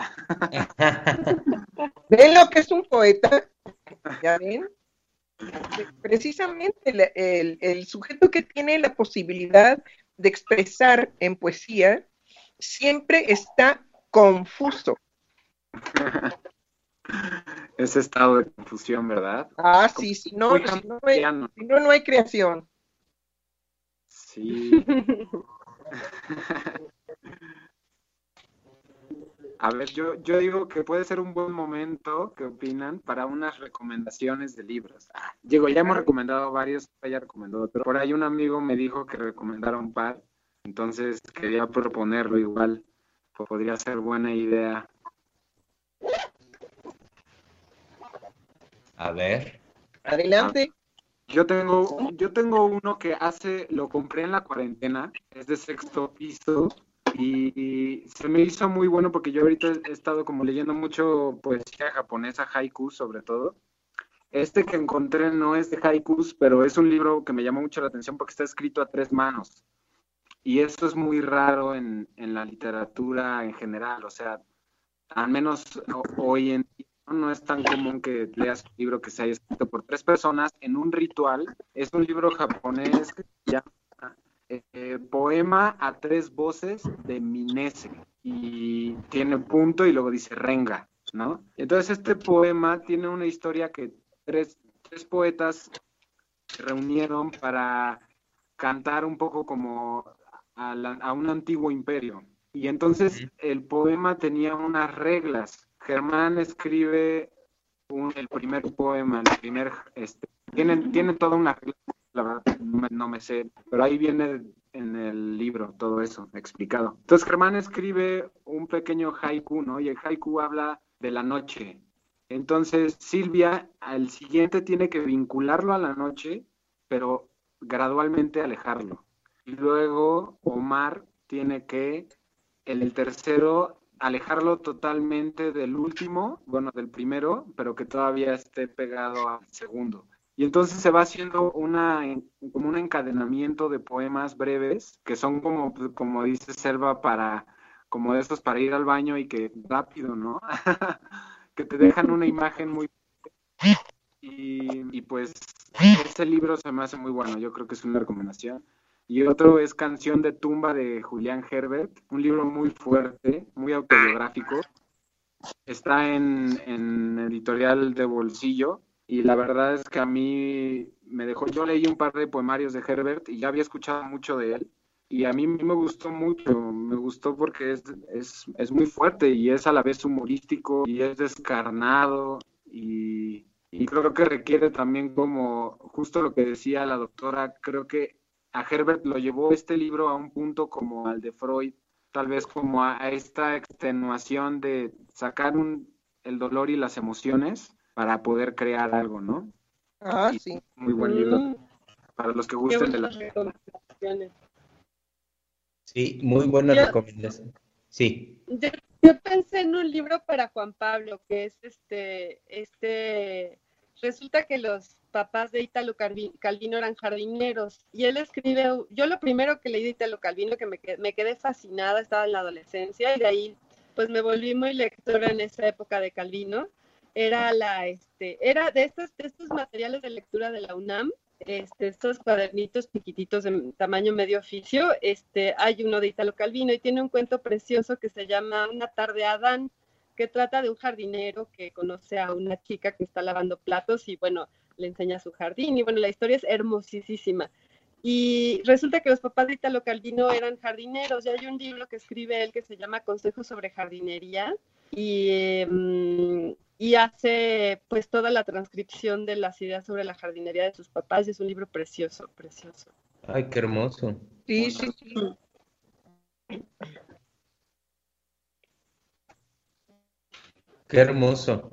[SPEAKER 3] ¿Ven lo que es un poeta? ¿Ya ven? Precisamente el, el, el sujeto que tiene la posibilidad de expresar en poesía siempre está confuso.
[SPEAKER 5] Ese estado de confusión, ¿verdad?
[SPEAKER 3] Ah, sí, si no, si no, hay, si no, no hay creación.
[SPEAKER 5] Sí. A ver, yo, yo digo que puede ser un buen momento, ¿qué opinan? Para unas recomendaciones de libros. Ah, digo, ya hemos recomendado varios, ya recomendó otro. Por ahí un amigo me dijo que recomendara un par, entonces quería proponerlo igual. podría ser buena idea.
[SPEAKER 2] A ver.
[SPEAKER 3] Adelante.
[SPEAKER 5] Yo tengo, yo tengo uno que hace, lo compré en la cuarentena, es de sexto piso, y, y se me hizo muy bueno porque yo ahorita he estado como leyendo mucho poesía japonesa, haikus sobre todo. Este que encontré no es de haikus, pero es un libro que me llamó mucho la atención porque está escrito a tres manos. Y eso es muy raro en, en la literatura en general, o sea, al menos hoy en día no es tan común que leas un libro que se haya escrito por tres personas en un ritual. Es un libro japonés que se llama eh, Poema a tres voces de Minese, y tiene punto y luego dice renga, ¿no? Entonces este poema tiene una historia que tres, tres poetas se reunieron para cantar un poco como a, la, a un antiguo imperio. Y entonces el poema tenía unas reglas. Germán escribe un, el primer poema, el primer, este, tiene, tiene toda una regla, la verdad no me, no me sé, pero ahí viene en el libro todo eso explicado. Entonces Germán escribe un pequeño haiku, ¿no? Y el haiku habla de la noche. Entonces Silvia al siguiente tiene que vincularlo a la noche, pero gradualmente alejarlo. Y luego Omar tiene que, en el tercero, alejarlo totalmente del último, bueno, del primero, pero que todavía esté pegado al segundo. Y entonces se va haciendo una, como un encadenamiento de poemas breves, que son como, como dice Selva, para, como de estos para ir al baño y que rápido, ¿no? Que te dejan una imagen muy... Y, y pues ese libro se me hace muy bueno, yo creo que es una recomendación. Y otro es Canción de tumba de Julián Herbert, un libro muy fuerte, muy autobiográfico. Está en, en editorial de bolsillo y la verdad es que a mí me dejó, yo leí un par de poemarios de Herbert y ya había escuchado mucho de él y a mí me gustó mucho, me gustó porque es, es, es muy fuerte y es a la vez humorístico y es descarnado y, y creo que requiere también como justo lo que decía la doctora, creo que a Herbert lo llevó este libro a un punto como al de Freud, tal vez como a, a esta extenuación de sacar un, el dolor y las emociones para poder crear algo, ¿no?
[SPEAKER 3] Ah,
[SPEAKER 5] y
[SPEAKER 3] sí.
[SPEAKER 5] Muy buen libro.
[SPEAKER 4] Mm,
[SPEAKER 5] Para los que
[SPEAKER 4] qué
[SPEAKER 5] gusten de la...
[SPEAKER 4] buenas recomendaciones.
[SPEAKER 2] Sí, muy buena
[SPEAKER 4] Yo,
[SPEAKER 2] recomendación. Sí.
[SPEAKER 4] yo, yo pensé en un libro para Juan Pablo, que es este, este, resulta que los papás de Italo Calvino eran jardineros y él escribe, yo lo primero que leí de Italo Calvino, que me quedé, me quedé fascinada, estaba en la adolescencia y de ahí pues me volví muy lectora en esa época de Calvino, era la, este, era de estos, de estos materiales de lectura de la UNAM, este, estos cuadernitos chiquititos de tamaño medio oficio, este, hay uno de Italo Calvino y tiene un cuento precioso que se llama Una tarde Adán, que trata de un jardinero que conoce a una chica que está lavando platos y bueno, le enseña su jardín y bueno, la historia es hermosísima. Y resulta que los papás de Italo Calvino eran jardineros y hay un libro que escribe él que se llama Consejos sobre jardinería y, eh, y hace pues toda la transcripción de las ideas sobre la jardinería de sus papás y es un libro precioso, precioso.
[SPEAKER 2] Ay, qué hermoso.
[SPEAKER 3] Sí, sí, sí.
[SPEAKER 2] Qué hermoso.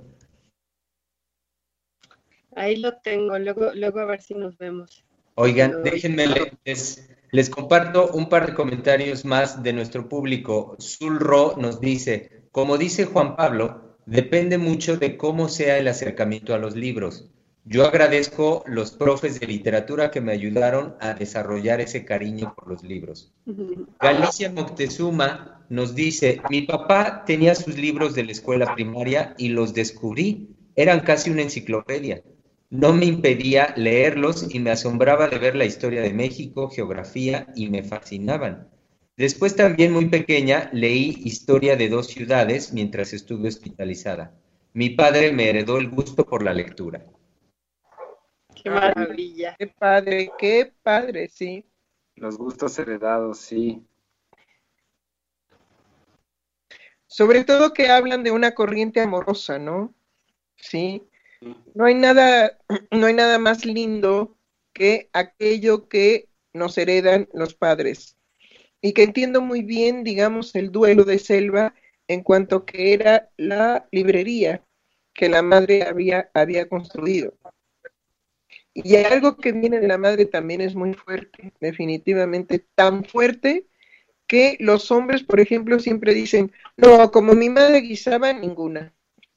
[SPEAKER 4] Ahí lo tengo, luego, luego a ver si nos vemos.
[SPEAKER 2] Oigan, déjenme, les, les comparto un par de comentarios más de nuestro público. Zulro nos dice, como dice Juan Pablo, depende mucho de cómo sea el acercamiento a los libros. Yo agradezco los profes de literatura que me ayudaron a desarrollar ese cariño por los libros. Galicia Moctezuma nos dice, mi papá tenía sus libros de la escuela primaria y los descubrí, eran casi una enciclopedia. No me impedía leerlos y me asombraba de ver la historia de México, geografía y me fascinaban. Después también muy pequeña leí Historia de dos ciudades mientras estuve hospitalizada. Mi padre me heredó el gusto por la lectura.
[SPEAKER 4] Qué maravilla.
[SPEAKER 3] Qué padre, qué padre, sí.
[SPEAKER 5] Los gustos heredados, sí.
[SPEAKER 3] Sobre todo que hablan de una corriente amorosa, ¿no? Sí. No hay nada, no hay nada más lindo que aquello que nos heredan los padres. y que entiendo muy bien, digamos, el duelo de Selva en cuanto que era la librería que la madre había, había construido. Y algo que viene de la madre también es muy fuerte, definitivamente tan fuerte que los hombres, por ejemplo, siempre dicen, no, como mi madre guisaba, ninguna.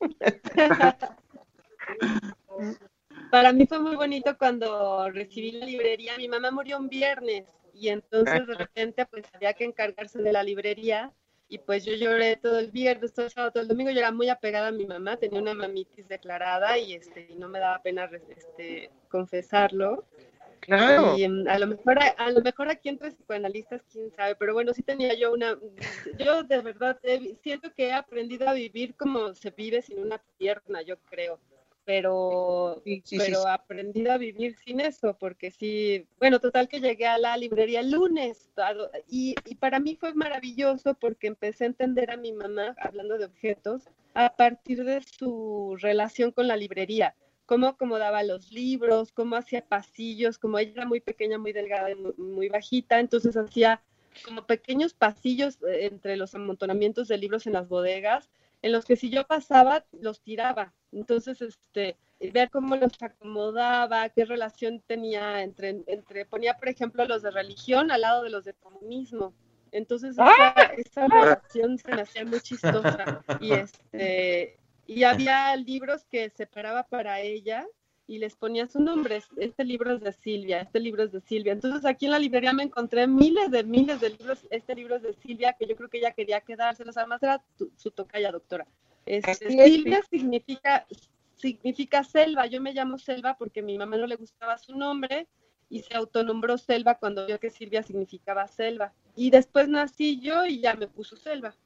[SPEAKER 4] Para mí fue muy bonito cuando recibí la librería. Mi mamá murió un viernes y entonces de repente pues había que encargarse de la librería y pues yo lloré todo el viernes, todo el sábado, todo el domingo. Yo era muy apegada a mi mamá, tenía una mamitis declarada y este y no me daba pena este, confesarlo.
[SPEAKER 3] Claro.
[SPEAKER 4] Y um, a lo mejor a, a lo mejor aquí entre psicoanalistas, quién sabe, pero bueno, sí tenía yo una, yo de verdad eh, siento que he aprendido a vivir como se vive sin una pierna, yo creo, pero,
[SPEAKER 3] sí, sí,
[SPEAKER 4] pero
[SPEAKER 3] sí, sí.
[SPEAKER 4] aprendí a vivir sin eso, porque sí, bueno, total que llegué a la librería el lunes, y, y para mí fue maravilloso porque empecé a entender a mi mamá, hablando de objetos, a partir de su relación con la librería, cómo acomodaba los libros, cómo hacía pasillos, como ella era muy pequeña, muy delgada y muy, muy bajita, entonces hacía como pequeños pasillos entre los amontonamientos de libros en las bodegas, en los que si yo pasaba, los tiraba. Entonces, este, ver cómo los acomodaba, qué relación tenía entre, entre, ponía, por ejemplo, los de religión al lado de los de comunismo. Entonces, esa, esa relación se me hacía muy chistosa. Y este... Y había libros que separaba para ella y les ponía su nombre. Este libro es de Silvia, este libro es de Silvia. Entonces aquí en la librería me encontré miles de miles de libros. Este libro es de Silvia, que yo creo que ella quería quedárselos. Además era tu, su tocaya, doctora. Este, Silvia significa, significa selva. Yo me llamo Selva porque a mi mamá no le gustaba su nombre y se autonombró Selva cuando vio que Silvia significaba selva. Y después nací yo y ya me puso Selva.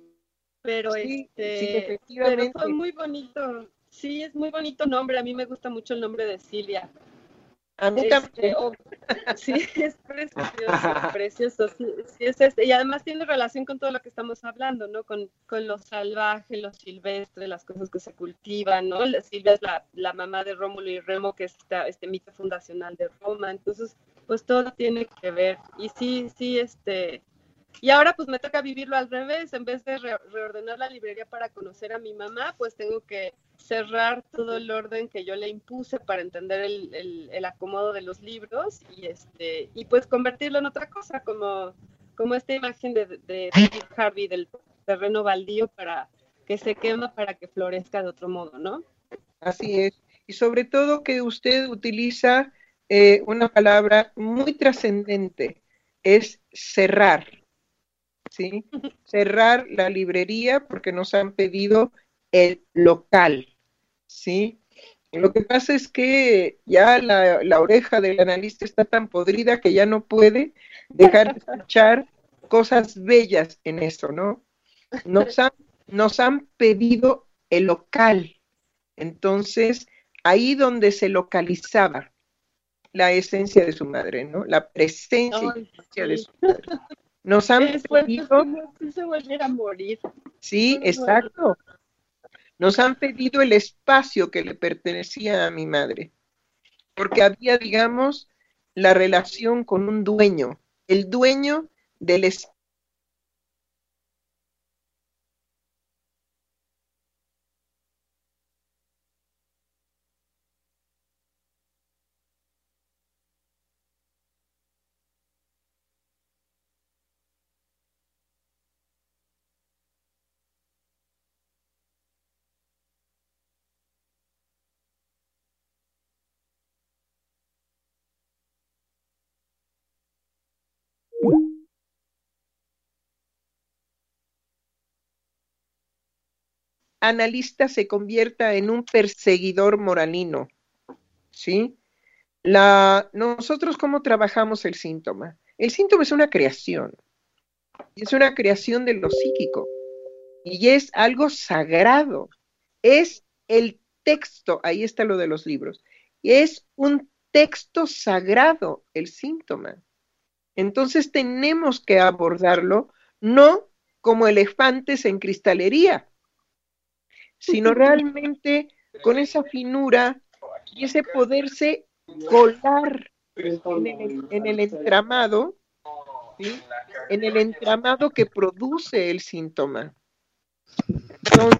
[SPEAKER 4] Pero
[SPEAKER 3] Sí,
[SPEAKER 4] este,
[SPEAKER 3] sí,
[SPEAKER 4] pero
[SPEAKER 3] efectivamente.
[SPEAKER 4] fue muy bonito. Sí, es muy bonito nombre. A mí me gusta mucho el nombre de Silvia.
[SPEAKER 3] A mí
[SPEAKER 4] Este,
[SPEAKER 3] también.
[SPEAKER 4] oh, sí, es precioso, precioso. Sí, sí, es este. Y además tiene relación con todo lo que estamos hablando, ¿no? Con, con lo salvaje, lo silvestre, las cosas que se cultivan, ¿no? La Silvia es la, la mamá de Rómulo y Remo, que es esta, este mito fundacional de Roma. Entonces, pues todo tiene que ver. Y sí, sí, este... Y ahora pues me toca vivirlo al revés, en vez de re reordenar la librería para conocer a mi mamá, pues tengo que cerrar todo el orden que yo le impuse para entender el, el, el acomodo de los libros y este y pues convertirlo en otra cosa, como, como esta imagen de, de David Harvey del terreno baldío para que se quema para que florezca de otro modo, ¿no?
[SPEAKER 3] Así es. Y sobre todo que usted utiliza eh, una palabra muy trascendente, es cerrar. ¿Sí? Cerrar la librería porque nos han pedido el local, ¿sí? Lo que pasa es que ya la, la oreja del analista está tan podrida que ya no puede dejar de escuchar cosas bellas en eso, ¿no? Nos han, nos han pedido el local, entonces ahí donde se localizaba la esencia de su madre, ¿no? La presencia
[SPEAKER 4] Ay,
[SPEAKER 3] y esencia de
[SPEAKER 4] sí.
[SPEAKER 3] su madre. Nos han
[SPEAKER 4] Es fuerte,
[SPEAKER 3] pedido,
[SPEAKER 4] es como si se volviera a morir.
[SPEAKER 3] sí, exacto, nos han pedido el espacio que le pertenecía a mi madre, porque había, digamos, la relación con un dueño, el dueño del espacio. Analista se convierta en un perseguidor moralino, ¿sí? La, nosotros, ¿cómo trabajamos el síntoma? El síntoma es una creación, es una creación de lo psíquico, y es algo sagrado, es el texto, ahí está lo de los libros, es un texto sagrado el síntoma. Entonces tenemos que abordarlo no como elefantes en cristalería, sino realmente con esa finura y ese poderse colar en el, en el entramado ¿sí? En el entramado que produce el síntoma. Entonces,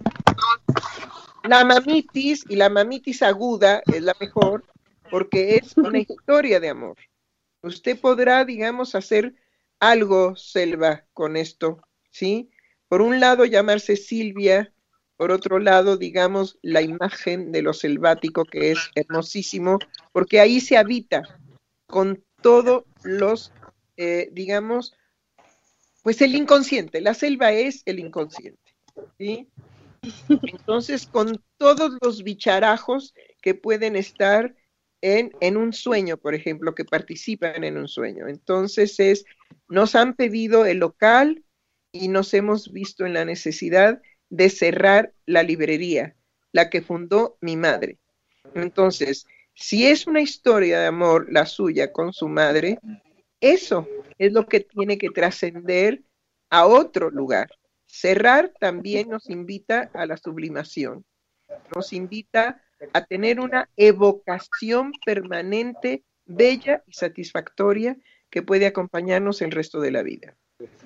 [SPEAKER 3] la mamitis, y la mamitis aguda es la mejor, porque es una historia de amor. Usted podrá, digamos, hacer algo, Selva, con esto, ¿sí? Por un lado, llamarse Silvia, por otro lado, digamos, la imagen de lo selvático, que es hermosísimo, porque ahí se habita con todos los, eh, digamos, pues el inconsciente. La selva es el inconsciente, ¿sí? Entonces, con todos los bicharajos que pueden estar en, en un sueño, por ejemplo, que participan en un sueño. Entonces, es, nos han pedido el local y nos hemos visto en la necesidad de cerrar la librería, la que fundó mi madre. Entonces, si es una historia de amor la suya con su madre, eso es lo que tiene que trascender a otro lugar. Cerrar también nos invita a la sublimación, nos invita a tener una evocación permanente, bella y satisfactoria que puede acompañarnos el resto de la vida.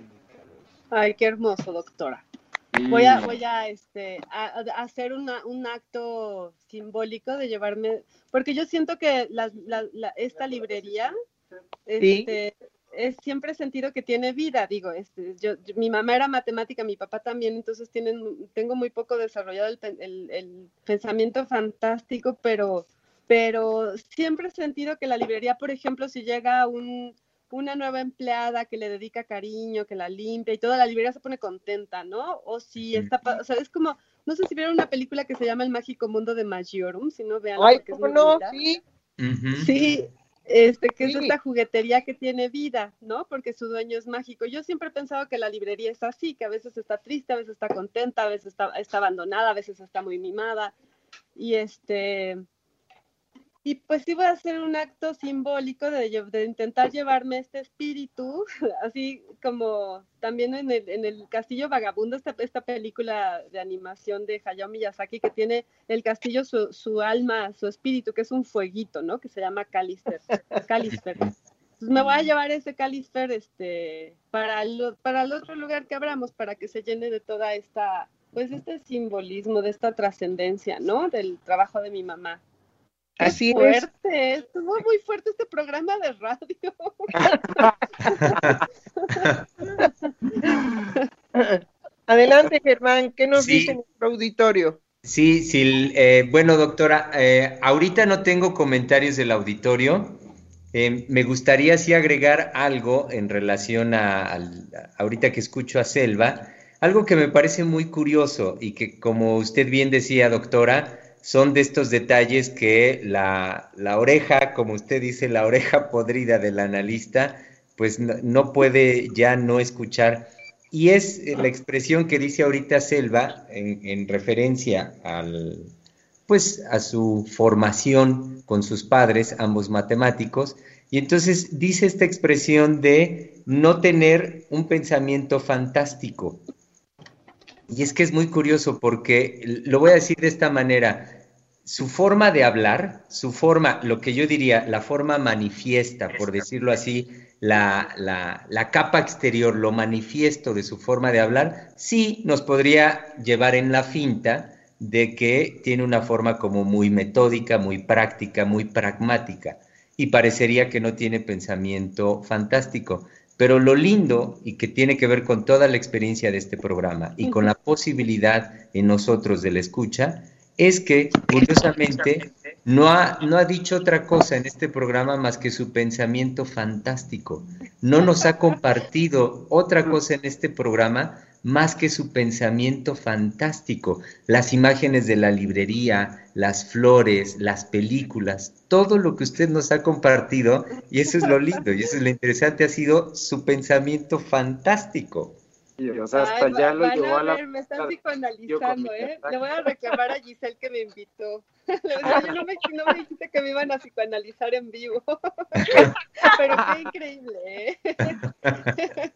[SPEAKER 4] Ay, qué hermoso, doctora. Voy a, voy a, este, a, a hacer una, un acto simbólico de llevarme, porque yo siento que la, la, la, esta librería, este, ¿sí? Es, siempre he sentido que tiene vida, digo, este, yo, yo, mi mamá era matemática, mi papá también, entonces tienen, tengo muy poco desarrollado el, el, el pensamiento fantástico, pero, pero siempre he sentido que la librería, por ejemplo, si llega un, una nueva empleada que le dedica cariño, que la limpia y toda la librería se pone contenta, ¿no? O si está, o sea, es como, no sé si vieron una película que se llama El mágico mundo de Magiorum, si no vean, porque es muy
[SPEAKER 3] no,
[SPEAKER 4] bonita.
[SPEAKER 3] Sí,
[SPEAKER 2] uh-huh.
[SPEAKER 4] Sí. Este, que
[SPEAKER 3] sí.
[SPEAKER 4] es esta juguetería que tiene vida, ¿no? Porque su dueño es mágico. Yo siempre he pensado que la librería es así, que a veces está triste, a veces está contenta, a veces está, está abandonada, a veces está muy mimada. Y este, y pues sí voy a hacer un acto simbólico de, de intentar llevarme este espíritu, así como también en el, en el Castillo Vagabundo, esta, esta película de animación de Hayao Miyazaki, que tiene el castillo, su, su alma, su espíritu, que es un fueguito, ¿no? Que se llama Calister. Calister. Entonces me voy a llevar ese Calister este, para, el, para el otro lugar que abramos, para que se llene de toda esta, pues este simbolismo, de esta trascendencia, ¿no? Del trabajo de mi mamá.
[SPEAKER 3] Así
[SPEAKER 4] fuerte, es. Estuvo muy fuerte este programa de radio.
[SPEAKER 3] Adelante, Germán, ¿qué nos
[SPEAKER 2] sí.
[SPEAKER 3] dice nuestro auditorio?
[SPEAKER 2] Sí, sí, eh, bueno, doctora, eh, ahorita no tengo comentarios del auditorio. Eh, me gustaría sí agregar algo en relación a, a, a ahorita que escucho a Selva, algo que me parece muy curioso y que, como usted bien decía, doctora, son de estos detalles que la, la oreja, como usted dice, la oreja podrida del analista, pues no, no puede ya no escuchar. Y es la expresión que dice ahorita Selva en, en referencia al, pues, a su formación con sus padres, ambos matemáticos. Y entonces dice esta expresión de no tener un pensamiento fantástico. Y es que es muy curioso porque, lo voy a decir de esta manera, su forma de hablar, su forma, lo que yo diría, la forma manifiesta, por decirlo así, la, la, la capa exterior, lo manifiesto de su forma de hablar, sí nos podría llevar en la finta de que tiene una forma como muy metódica, muy práctica, muy pragmática, y parecería que no tiene pensamiento fantástico. Pero lo lindo, y que tiene que ver con toda la experiencia de este programa y con la posibilidad en nosotros de la escucha, es que, curiosamente, no ha, no ha dicho otra cosa en este programa más que su pensamiento fantástico. No nos ha compartido otra cosa en este programa más que su pensamiento fantástico. Las imágenes de la librería, las flores, las películas, todo lo que usted nos ha compartido, y eso es lo lindo, y eso es lo interesante, ha sido su pensamiento fantástico.
[SPEAKER 5] O sea, hasta
[SPEAKER 4] Ay,
[SPEAKER 5] ya lo
[SPEAKER 4] van
[SPEAKER 5] llevó
[SPEAKER 4] a
[SPEAKER 5] a la...
[SPEAKER 4] ver, me están psicoanalizando, ¿eh? Le voy a reclamar a Giselle que me invitó. Le voy a decir, yo no me, no me dijiste que me iban a psicoanalizar en vivo. Pero qué increíble, ¿eh?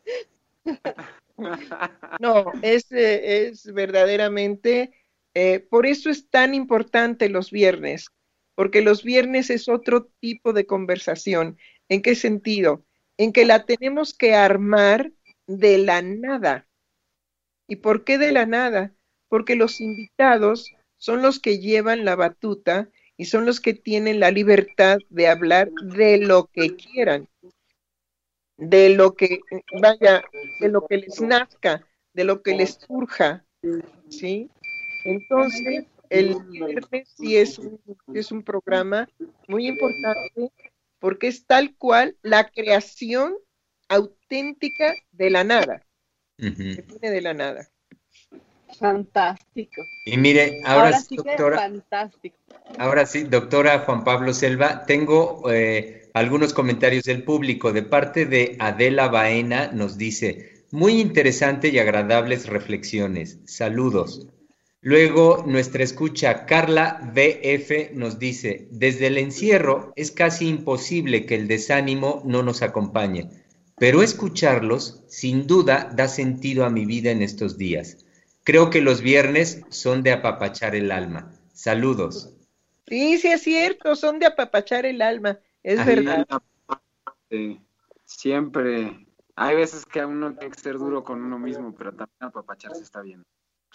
[SPEAKER 3] No, es, eh, es verdaderamente, eh, por eso es tan importante los viernes, porque los viernes es otro tipo de conversación. ¿En qué sentido? en que la tenemos que armar de la nada. ¿Y por qué de la nada? Porque los invitados son los que llevan la batuta y son los que tienen la libertad de hablar de lo que quieran, de lo que, vaya, de lo que les nazca, de lo que les surja, ¿sí? Entonces, el viernes sí es un, es un programa muy importante porque es tal cual la creación auténtica de la nada,
[SPEAKER 2] Ujú.
[SPEAKER 3] que viene de la nada.
[SPEAKER 4] Fantástico.
[SPEAKER 2] Y mire, ahora,
[SPEAKER 4] Ahora
[SPEAKER 2] sí,
[SPEAKER 4] sí que
[SPEAKER 2] doctora,
[SPEAKER 4] fantástico.
[SPEAKER 2] ahora sí, doctora Juan Pablo Selva, tengo eh, algunos comentarios del público. De parte de Adela Baena nos dice, muy interesante y agradables reflexiones. Saludos. Luego, nuestra escucha Carla B F nos dice, desde el encierro es casi imposible que el desánimo no nos acompañe, pero escucharlos sin duda da sentido a mi vida en estos días. Creo que los viernes son de apapachar el alma. Saludos.
[SPEAKER 3] Sí, sí es cierto, son de apapachar el alma, es
[SPEAKER 2] Ah,
[SPEAKER 3] verdad.
[SPEAKER 5] Sí, siempre. Hay veces que uno tiene que ser duro con uno mismo, pero también apapacharse está bien.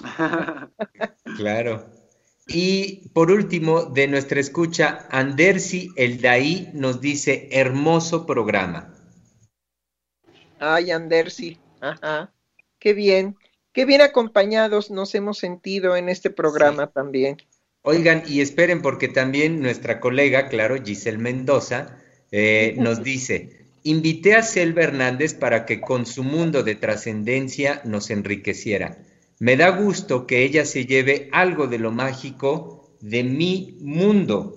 [SPEAKER 2] claro. Y por último, de nuestra escucha, Andersi Eldaí nos dice, hermoso programa.
[SPEAKER 3] Ay, Andersi, ajá, qué bien, qué bien acompañados nos hemos sentido en este programa
[SPEAKER 2] Sí.
[SPEAKER 3] también.
[SPEAKER 2] Oigan, y esperen porque también nuestra colega, claro, Giselle Mendoza, eh, nos dice, invité a Selva Hernández para que con su mundo de trascendencia nos enriqueciera. Me da gusto que ella se lleve algo de lo mágico de mi mundo,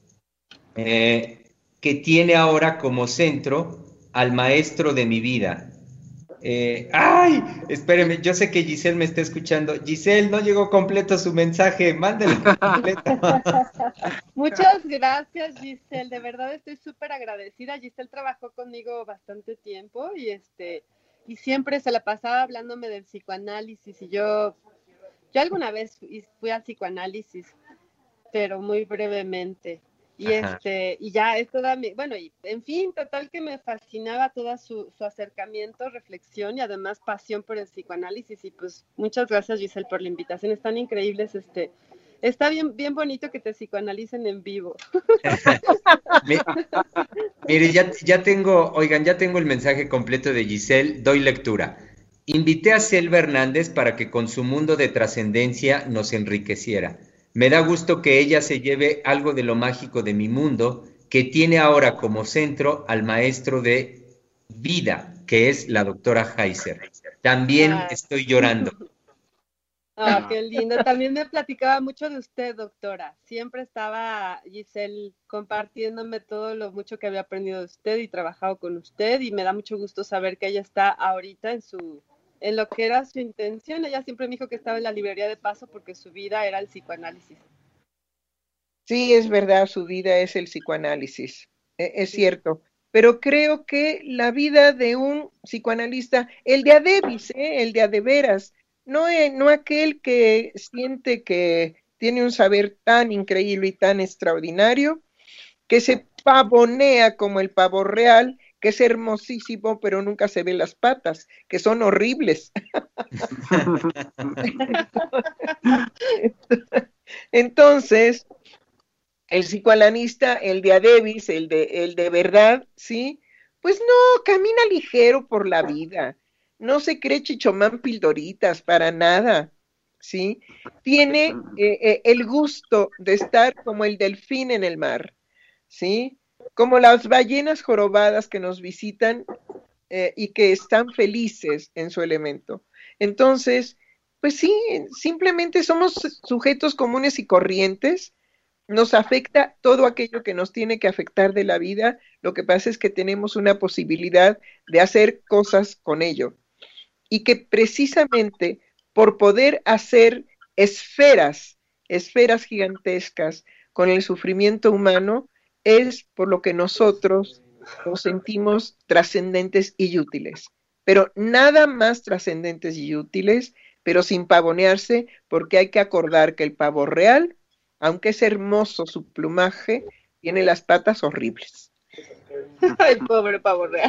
[SPEAKER 2] eh, que tiene ahora como centro al maestro de mi vida. Eh, ¡Ay! Espéreme, yo sé que Giselle me está escuchando. Giselle, no llegó completo su mensaje, mándelo completo.
[SPEAKER 4] Muchas gracias, Giselle. De verdad estoy súper agradecida. Giselle trabajó conmigo bastante tiempo y este y siempre se la pasaba hablándome del psicoanálisis y yo yo alguna vez fui, fui al psicoanálisis, pero muy brevemente. Y
[SPEAKER 2] Ajá.
[SPEAKER 4] este, y ya es toda mi, bueno, y en fin, total que me fascinaba todo su, su acercamiento, reflexión y además pasión por el psicoanálisis. Y pues muchas gracias, Giselle, por la invitación. Están increíbles, este, está bien, bien bonito que te psicoanalicen en vivo.
[SPEAKER 2] Mi- Mire, ya, ya tengo, oigan, ya tengo el mensaje completo de Giselle, doy lectura. Invité a Selva Hernández para que con su mundo de trascendencia nos enriqueciera. Me da gusto que ella se lleve algo de lo mágico de mi mundo, que tiene ahora como centro al maestro de vida, que es la doctora Heiser. También
[SPEAKER 4] Ah.
[SPEAKER 2] estoy llorando.
[SPEAKER 4] Ah, qué lindo. También me platicaba mucho de usted, doctora. Siempre estaba Giselle compartiéndome todo lo mucho que había aprendido de usted y trabajado con usted y me da mucho gusto saber que ella está ahorita en su, en lo que era su intención. Ella siempre me dijo que estaba en la librería de paso porque su vida era el psicoanálisis.
[SPEAKER 3] Sí, es verdad, su vida es el psicoanálisis, e- es cierto, pero creo que la vida de un psicoanalista, el de a debis, ¿eh? El de a de veras, no, eh, no aquel que siente que tiene un saber tan increíble y tan extraordinario, que se pavonea como el pavo real, que es hermosísimo, pero nunca se ve las patas, que son horribles. Entonces, el psicoanalista, el de a debis, el de, el de verdad, ¿sí? Pues no, camina ligero por la vida, no se cree chichomán pildoritas para nada, ¿sí? Tiene eh, eh, el gusto de estar como el delfín en el mar, ¿sí? Como las ballenas jorobadas que nos visitan eh, y que están felices en su elemento. Entonces, pues sí, simplemente somos sujetos comunes y corrientes, nos afecta todo aquello que nos tiene que afectar de la vida, lo que pasa es que tenemos una posibilidad de hacer cosas con ello. Y que precisamente por poder hacer esferas, esferas gigantescas con el sufrimiento humano, es por lo que nosotros nos sentimos trascendentes y útiles. Pero nada más trascendentes y útiles, pero sin pavonearse, porque hay que acordar que el pavo real, aunque es hermoso su plumaje, tiene las patas horribles.
[SPEAKER 4] Ay, pobre pavo real.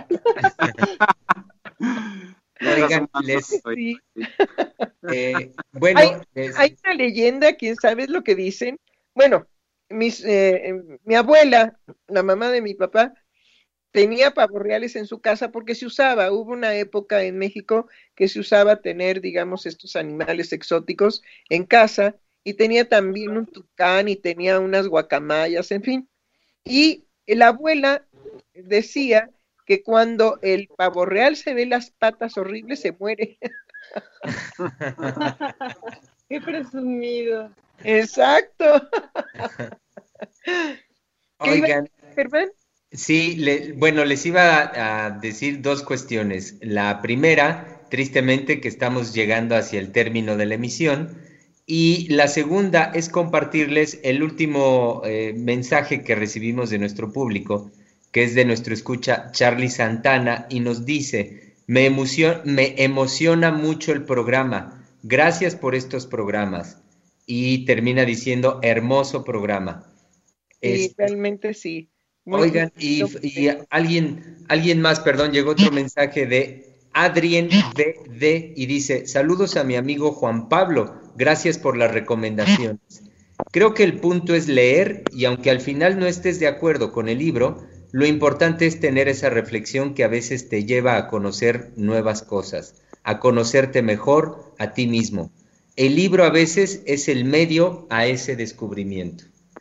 [SPEAKER 2] Oigan, les,
[SPEAKER 3] Sí.
[SPEAKER 2] eh, bueno,
[SPEAKER 3] Hay,
[SPEAKER 2] les-
[SPEAKER 3] hay una leyenda, ¿quién sabe lo que dicen? Bueno, mis, eh, eh, mi abuela, la mamá de mi papá, tenía pavos reales en su casa porque se usaba. Hubo una época en México que se usaba tener, digamos, estos animales exóticos en casa y tenía también un tucán y tenía unas guacamayas, en fin. Y la abuela decía que cuando el pavo real se ve las patas horribles se muere.
[SPEAKER 4] Qué presumido.
[SPEAKER 3] Exacto. ¿Qué iba a
[SPEAKER 2] oigan,
[SPEAKER 3] decir, Germán?
[SPEAKER 2] sí, le- bueno, les iba a, a decir dos cuestiones. La primera, tristemente, que estamos llegando hacia el término de la emisión. Y la segunda es compartirles el último eh, mensaje que recibimos de nuestro público, que es de nuestro escucha Charlie Santana, y nos dice, me emociona, me emociona mucho el programa. Gracias por estos programas. Y termina diciendo, hermoso programa.
[SPEAKER 3] Sí,
[SPEAKER 2] Este,
[SPEAKER 3] realmente sí. Muy, muy
[SPEAKER 2] Oigan, y, y
[SPEAKER 3] bueno.
[SPEAKER 2] alguien, alguien más, perdón, llegó otro mensaje de Adrien B D y dice, saludos a mi amigo Juan Pablo, gracias por las recomendaciones. Creo que el punto es leer y aunque al final no estés de acuerdo con el libro, lo importante es tener esa reflexión que a veces te lleva a conocer nuevas cosas, a conocerte mejor a ti mismo. El libro a veces es el medio a ese descubrimiento.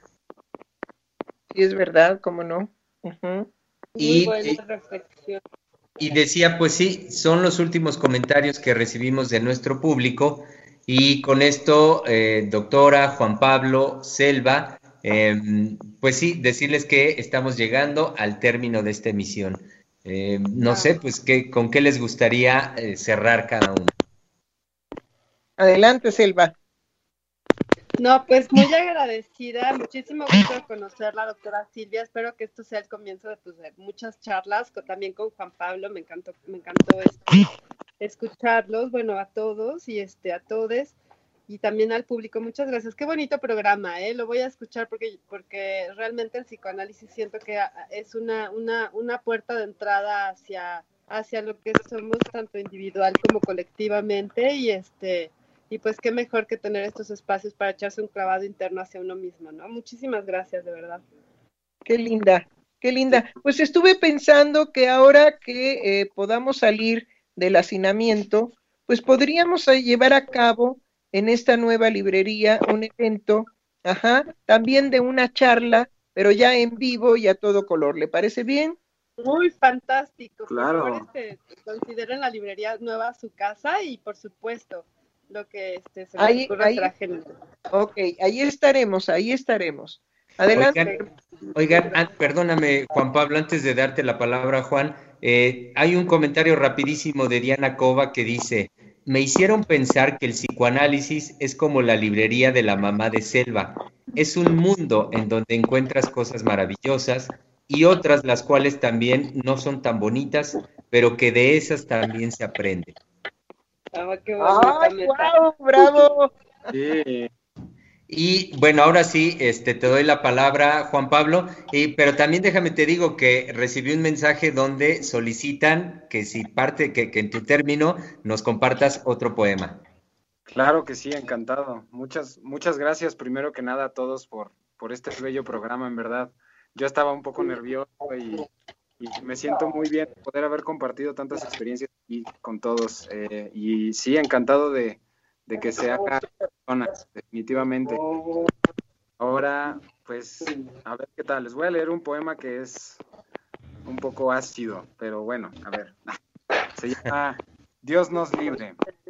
[SPEAKER 3] Sí, es verdad, cómo no. Ujú.
[SPEAKER 4] Muy
[SPEAKER 2] Y,
[SPEAKER 4] buena
[SPEAKER 2] y
[SPEAKER 4] reflexión.
[SPEAKER 2] Y decía, pues sí, son los últimos comentarios que recibimos de nuestro público. Y con esto, eh, doctora Juan Pablo Selva, eh, pues sí, decirles que estamos llegando al término de esta emisión. Eh, no sé,
[SPEAKER 4] Ah.
[SPEAKER 2] pues, ¿qué, con qué les gustaría eh, cerrar cada uno?
[SPEAKER 3] Adelante, Selva.
[SPEAKER 4] No, pues muy agradecida, muchísimo gusto de conocerla, doctora Silvia. Espero que esto sea el comienzo de, pues, de muchas charlas, con, también con Juan Pablo. Me encantó, me encantó este, escucharlos, bueno, a todos y este, a todes y también al público. Muchas gracias. Qué bonito programa, ¿eh? Lo voy a escuchar porque, porque realmente el psicoanálisis siento que es una, una, una puerta de entrada hacia, hacia lo que somos tanto individual como colectivamente y este. Y pues qué mejor que tener estos espacios para echarse un clavado interno hacia uno mismo, ¿no? Muchísimas gracias, de verdad.
[SPEAKER 3] Qué linda, qué linda. Pues estuve pensando que ahora que eh, podamos salir del hacinamiento, pues podríamos eh, llevar a cabo en esta nueva librería un evento, ajá, también de una charla, pero ya en vivo y a todo color. ¿Le parece bien?
[SPEAKER 4] Muy fantástico.
[SPEAKER 5] Claro.
[SPEAKER 4] Por favor, este, consideren la librería nueva su casa y por supuesto lo que este, se les
[SPEAKER 3] Ahí,
[SPEAKER 4] ocurra
[SPEAKER 3] ahí,
[SPEAKER 4] será genial.
[SPEAKER 3] ok, ahí estaremos, ahí estaremos. Adelante.
[SPEAKER 2] Oigan, oigan, ah, perdóname, Juan Pablo, antes de darte la palabra, Juan, eh, hay un comentario rapidísimo de Diana Cova que dice, me hicieron pensar que el psicoanálisis es como la librería de la mamá de Selva. Es un mundo en donde encuentras cosas maravillosas y otras las cuales también no son tan bonitas, pero que de esas también se aprende.
[SPEAKER 4] Oh, qué bonita
[SPEAKER 3] ¡Ay,
[SPEAKER 4] meta.
[SPEAKER 3] wow! ¡Bravo!
[SPEAKER 5] Sí.
[SPEAKER 2] Y bueno, ahora sí, este, te doy la palabra, Juan Pablo, y, pero también déjame te digo que recibí un mensaje donde solicitan que si parte, que, que en tu término nos compartas otro poema.
[SPEAKER 5] Claro que sí, encantado. Muchas, muchas gracias primero que nada a todos por, por este bello programa, en verdad. Yo estaba un poco nervioso y, y me siento muy bien poder haber compartido tantas experiencias aquí con todos. Eh, y sí, encantado de, de que se haga personas, definitivamente. Ahora, pues, a ver qué tal. Les voy a leer un poema que es un poco ácido, pero bueno, a ver. Se llama Dios nos libre.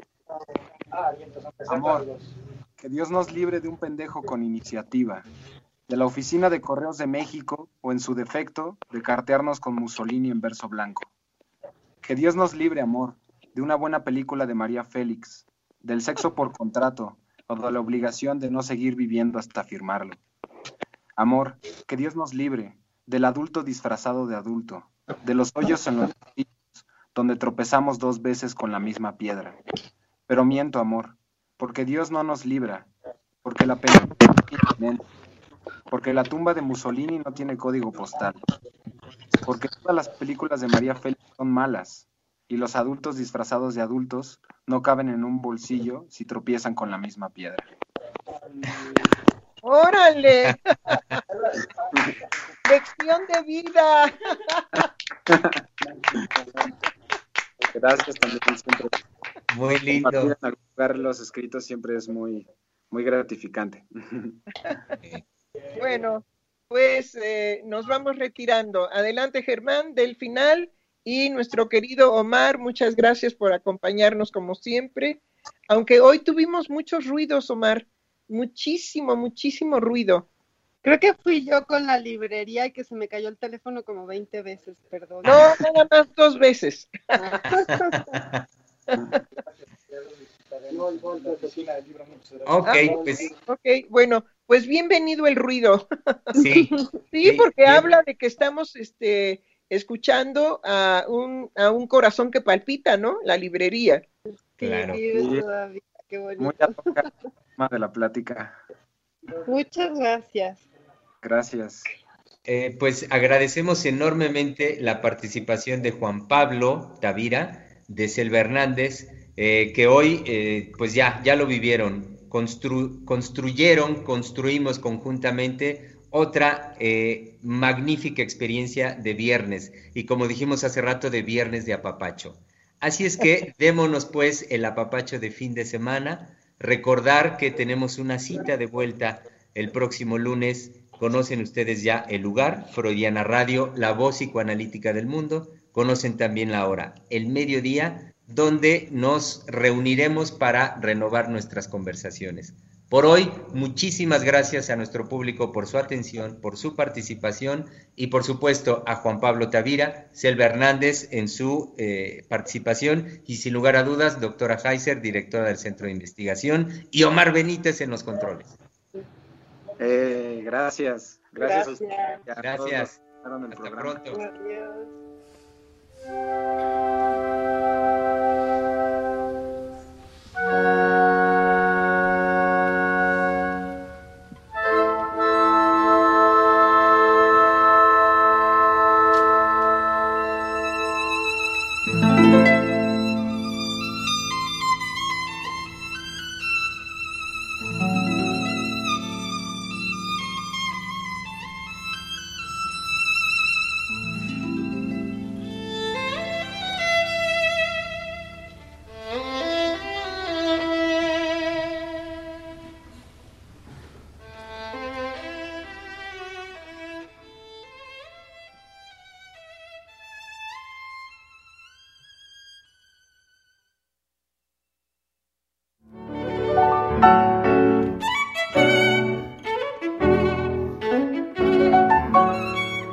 [SPEAKER 5] Amor, que Dios nos libre de un pendejo con iniciativa, de la oficina de Correos de México o en su defecto de cartearnos con Mussolini en verso blanco. Que Dios nos libre, amor, de una buena película de María Félix, del sexo por contrato o de la obligación de no seguir viviendo hasta firmarlo. Amor, que Dios nos libre del adulto disfrazado de adulto, de los hoyos en los bolsillos donde tropezamos dos veces con la misma piedra. Pero miento, amor, porque Dios no nos libra, porque la película, porque la tumba de Mussolini no tiene código postal. porque todas las películas de María Félix son malas y los adultos disfrazados de adultos no caben en un bolsillo si tropiezan con la misma piedra.
[SPEAKER 3] ¡Órale! ¡Lección de vida!
[SPEAKER 5] Gracias también siempre.
[SPEAKER 2] Muy lindo.
[SPEAKER 5] Compartir en algún lugar los escritos siempre es muy, muy gratificante.
[SPEAKER 3] Bueno, pues eh, nos vamos retirando. Adelante, Germán, del final. Y nuestro querido Omar, muchas gracias por acompañarnos como siempre. Aunque hoy tuvimos muchos ruidos, Omar. Muchísimo, muchísimo ruido.
[SPEAKER 4] Creo que fui yo con la librería y que se me cayó el teléfono como veinte veces, perdón.
[SPEAKER 3] No, nada más dos veces.
[SPEAKER 2] Ok,
[SPEAKER 3] Ah,
[SPEAKER 2] pues
[SPEAKER 3] ok, bueno, pues bienvenido el ruido.
[SPEAKER 2] sí.
[SPEAKER 3] Sí, porque
[SPEAKER 2] bien.
[SPEAKER 3] habla de que estamos este, escuchando a un, a un corazón que palpita, ¿no? La librería.
[SPEAKER 2] Claro.
[SPEAKER 4] Sí, vives todavía, qué bonito.
[SPEAKER 5] Muy atacado el tema de la plática.
[SPEAKER 4] Muchas gracias.
[SPEAKER 5] Gracias.
[SPEAKER 2] Eh, pues agradecemos enormemente la participación de Juan Pablo Tavira, de Selva Hernández, eh, que hoy eh, pues ya, ya lo vivieron, Constru construyeron, construimos conjuntamente otra eh, magnífica experiencia de viernes, y como dijimos hace rato, de viernes de apapacho. Así es que démonos pues el apapacho de fin de semana, recordar que tenemos una cita de vuelta el próximo lunes. Conocen ustedes ya el lugar, Freudiana Radio, la voz psicoanalítica del mundo. Conocen también la hora, el mediodía, donde nos reuniremos para renovar nuestras conversaciones. Por hoy, muchísimas gracias a nuestro público por su atención, por su participación y por supuesto a Juan Pablo Tavira, Selva Hernández en su eh, participación y sin lugar a dudas, doctora Heiser, directora del Centro de Investigación, y Omar Benítez en los controles.
[SPEAKER 5] Eh, gracias. Gracias.
[SPEAKER 4] Gracias.
[SPEAKER 5] A ustedes.
[SPEAKER 2] Gracias.
[SPEAKER 5] A todos los que
[SPEAKER 2] Hasta
[SPEAKER 5] programa.
[SPEAKER 2] pronto.
[SPEAKER 4] Adiós.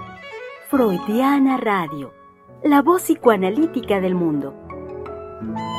[SPEAKER 1] Freudiana Radio, la voz psicoanalítica del mundo.